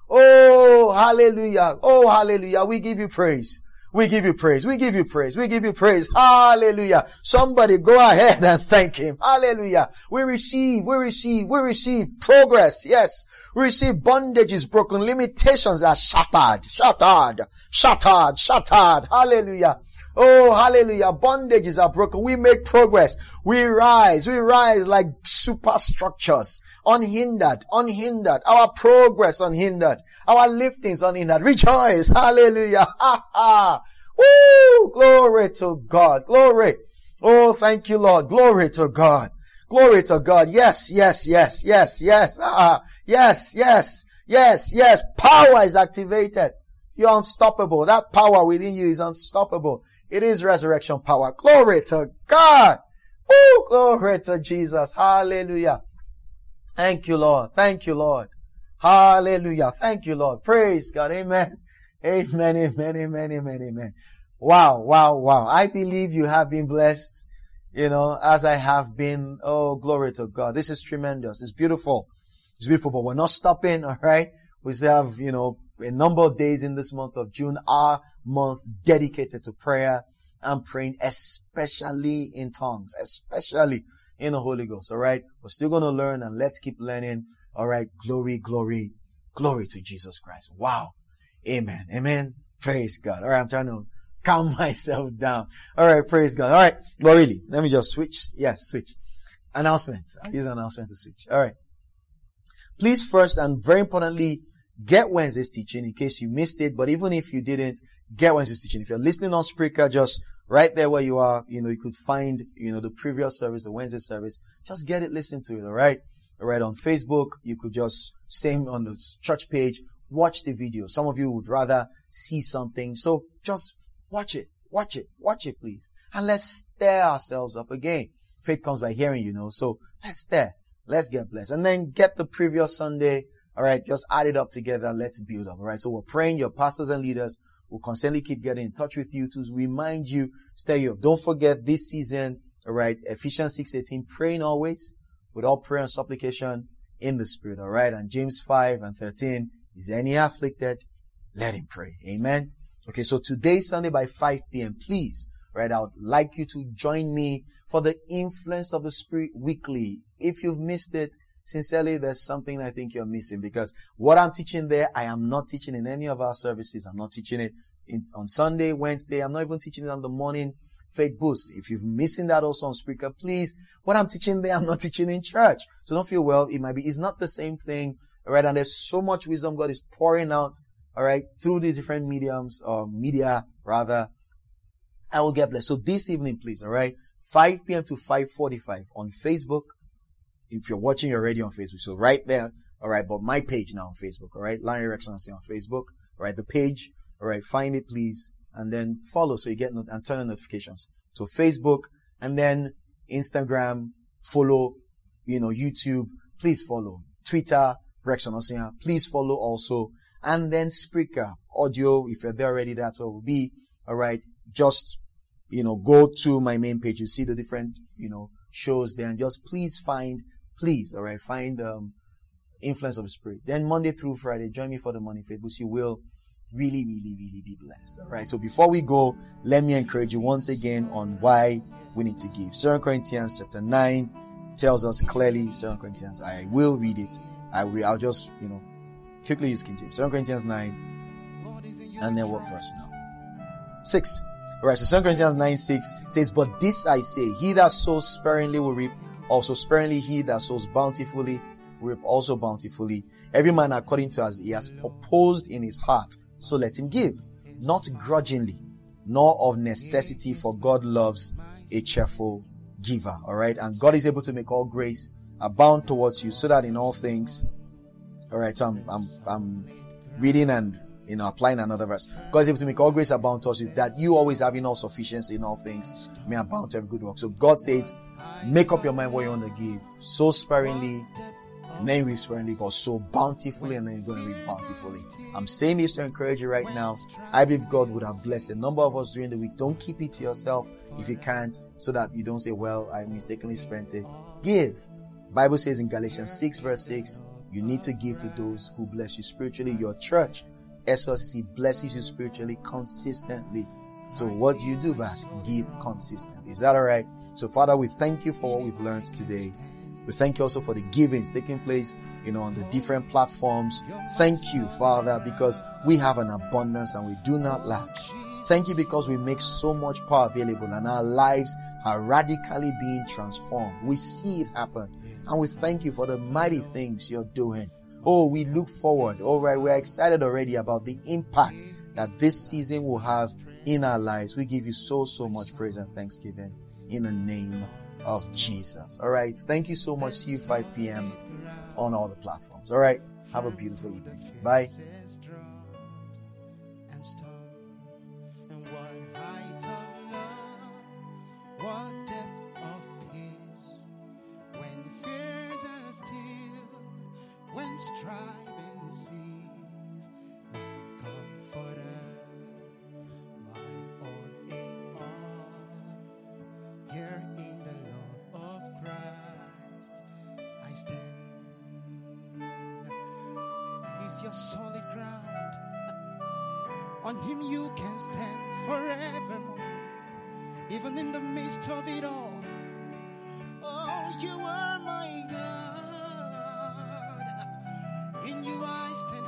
Oh, hallelujah. Oh, hallelujah. We give you praise. We give you praise. We give you praise. We give you praise. Hallelujah. Somebody go ahead and thank him. Hallelujah. We receive, we receive, we receive progress. Yes. We receive bondages broken. Limitations are shattered, shattered, shattered, shattered. Hallelujah. Oh, hallelujah. Bondages are broken. We make progress. We rise. We rise like superstructures. Unhindered, unhindered. Our progress unhindered. Our liftings unhindered. Rejoice. Hallelujah. Ha ha. Woo! Glory to God. Glory. Oh, thank you, Lord. Glory to God. Glory to God. Yes, yes, yes, yes, yes. Ah, yes, yes, yes, yes. Power is activated. You're unstoppable. That power within you is unstoppable. It is resurrection power. Glory to God. Woo! Glory to Jesus. Hallelujah. Thank you, Lord. Thank you, Lord. Hallelujah. Thank you, Lord. Praise God. Amen. Amen, amen, amen, amen, amen. Wow, wow, wow. I believe you have been blessed, you know, as I have been. Oh, glory to God. This is tremendous. It's beautiful. It's beautiful, but we're not stopping, all right? We still have, you know, a number of days in this month of June, our month dedicated to prayer and praying, especially in tongues, especially in the Holy Ghost, all right? We're still going to learn, and let's keep learning, all right? Glory, glory, glory to Jesus Christ. Wow. Amen. Amen. Praise God. All right, I'm trying to calm myself down. All right, praise God. All right, well, really, let me just switch. Yes, switch. Announcements. I'll use an announcement to switch. All right. Please first and very importantly, get Wednesday's teaching in case you missed it. But even if you didn't, get Wednesday's teaching. If you're listening on Spreaker, just right there where you are, you know, you could find, you know, the previous service, the Wednesday service. Just get it, listen to it, all right? All right, on Facebook, you could just, same on the church page, watch the video. Some of you would rather see something. So just watch it, watch it, watch it, please. And let's stir ourselves up again. Faith comes by hearing, you know. So let's stir. Let's get blessed. And then get the previous Sunday. All right. Just add it up together. Let's build up. All right. So we're praying. Your pastors and leaders will constantly keep getting in touch with you to remind you, stir you up. Don't forget this season. All right. Ephesians six eighteen, praying always with all prayer and supplication in the Spirit. All right. And James five and thirteen, is any afflicted? Let him pray. Amen. Okay. So today, Sunday by five p.m., please, right, I would like you to join me for the Influence of the Spirit weekly. If you've missed it, sincerely, there's something I think you're missing, because what I'm teaching there, I am not teaching in any of our services. I'm not teaching it in, on Sunday, Wednesday. I'm not even teaching it on the morning Faith Boost. If you're missing that also on Spreaker, please, what I'm teaching there, I'm not teaching in church. So don't feel, well, it might be, it's not the same thing, all right? And there's so much wisdom God is pouring out, all right, through these different mediums, or media, rather. I will get blessed. So this evening, please, all right, five p.m. to five forty-five on Facebook. If you're watching, you're already on Facebook. So right there, all right, but my page now on Facebook, all right, Larry Rexonancy on Facebook, all right, the page, all right, find it, please, and then follow so you get not- and turn on notifications. So Facebook, and then Instagram, follow, you know, YouTube, please follow. Twitter, Rexonancy, please follow also. And then Spreaker, audio, if you're there already, that's what it will be, all right, just, you know, go to my main page. You see the different, you know, shows there, and just please find, please, all right, find um, Influence of the Spirit. Then Monday through Friday, join me for the Morning Faith Boost. You will really, really, really be blessed. All right. So before we go, let me encourage you once again on why we need to give. Second Corinthians chapter nine tells us clearly. Second Corinthians, I will read it. I will. I'll just, you know, quickly use King James. Second Corinthians nine, and then what verse now? Six. All right. So Second Corinthians nine six says, "But this I say: He that sows sparingly will reap also sparingly; he that sows bountifully will reap also bountifully. Every man according to as he has purposed in his heart, so let him give, not grudgingly, nor of necessity, for God loves a cheerful giver." All right. And God is able to make all grace abound towards you, so that in all things, all right. So I'm, I'm, I'm reading and, you know, applying another verse. God is able to make all grace abound towards you, that you always having all sufficiency in all things may abound to every good work. So God says, make up your mind what you want to give. So sparingly, and then you reap sparingly, but so bountifully, and then you're going to reap bountifully. I'm saying this to encourage you right now. I believe God would have blessed a number of us during the week. Don't keep it to yourself if you can't, so that you don't say, well, I mistakenly spent it. Give. Bible says in Galatians six verse six, you need to give to those who bless you spiritually. Your church, S O C, blesses you spiritually consistently. So what do you do back? Give consistently. Is that all right? So Father, we thank you for what we've learned today. We thank you also for the givings taking place, you know, on the different platforms. Thank you, Father, because we have an abundance and we do not lack. Thank you because we make so much power available and our lives are radically being transformed. We see it happen, and we thank you for the mighty things you're doing. Oh, we look forward. All right, we're excited already about the impact that this season will have in our lives. We give you so, so much praise and thanksgiving in the name of Jesus. All right. Thank you so much. See you five p.m. on all the platforms. All right. Have a beautiful evening. Bye. What depth of peace when fears are stilled, when striving cease, my comforter, my all in all. Here in the love of Christ I stand. He's your solid ground. On him you can stand forevermore. Even in the midst of it all, oh, you are my God. In you I stand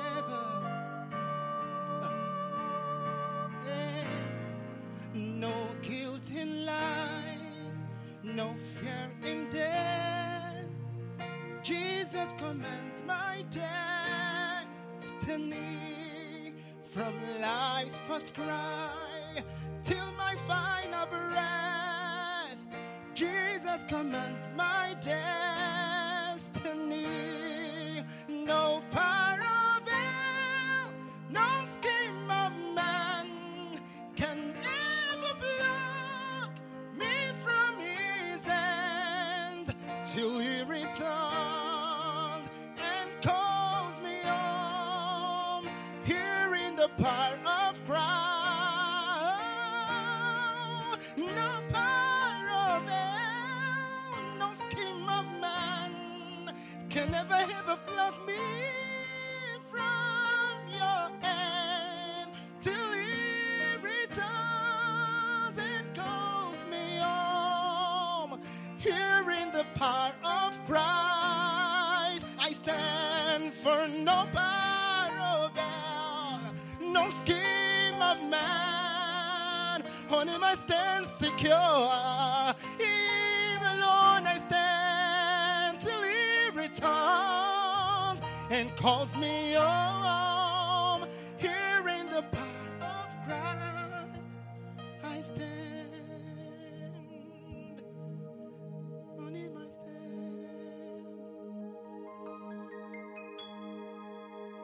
forever. Yeah. No guilt in life, no fear in death. Jesus commands my destiny. From life's first cry till my final breath, Jesus commands my destiny. No power of hell, no scheme of man can ever block me from his hands till he returns and calls me home. Here in the power of Christ, no power of hell, no scheme of man can ever ever pluck me from your hand till he returns and calls me home. Here in the power of Christ I stand, for no power of hell, no scheme of man, on him I stand secure. Him alone I stand till he returns and calls me home. Here in the power of Christ I stand. On him I stand.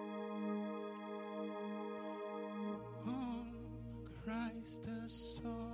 Oh, Christ the Son.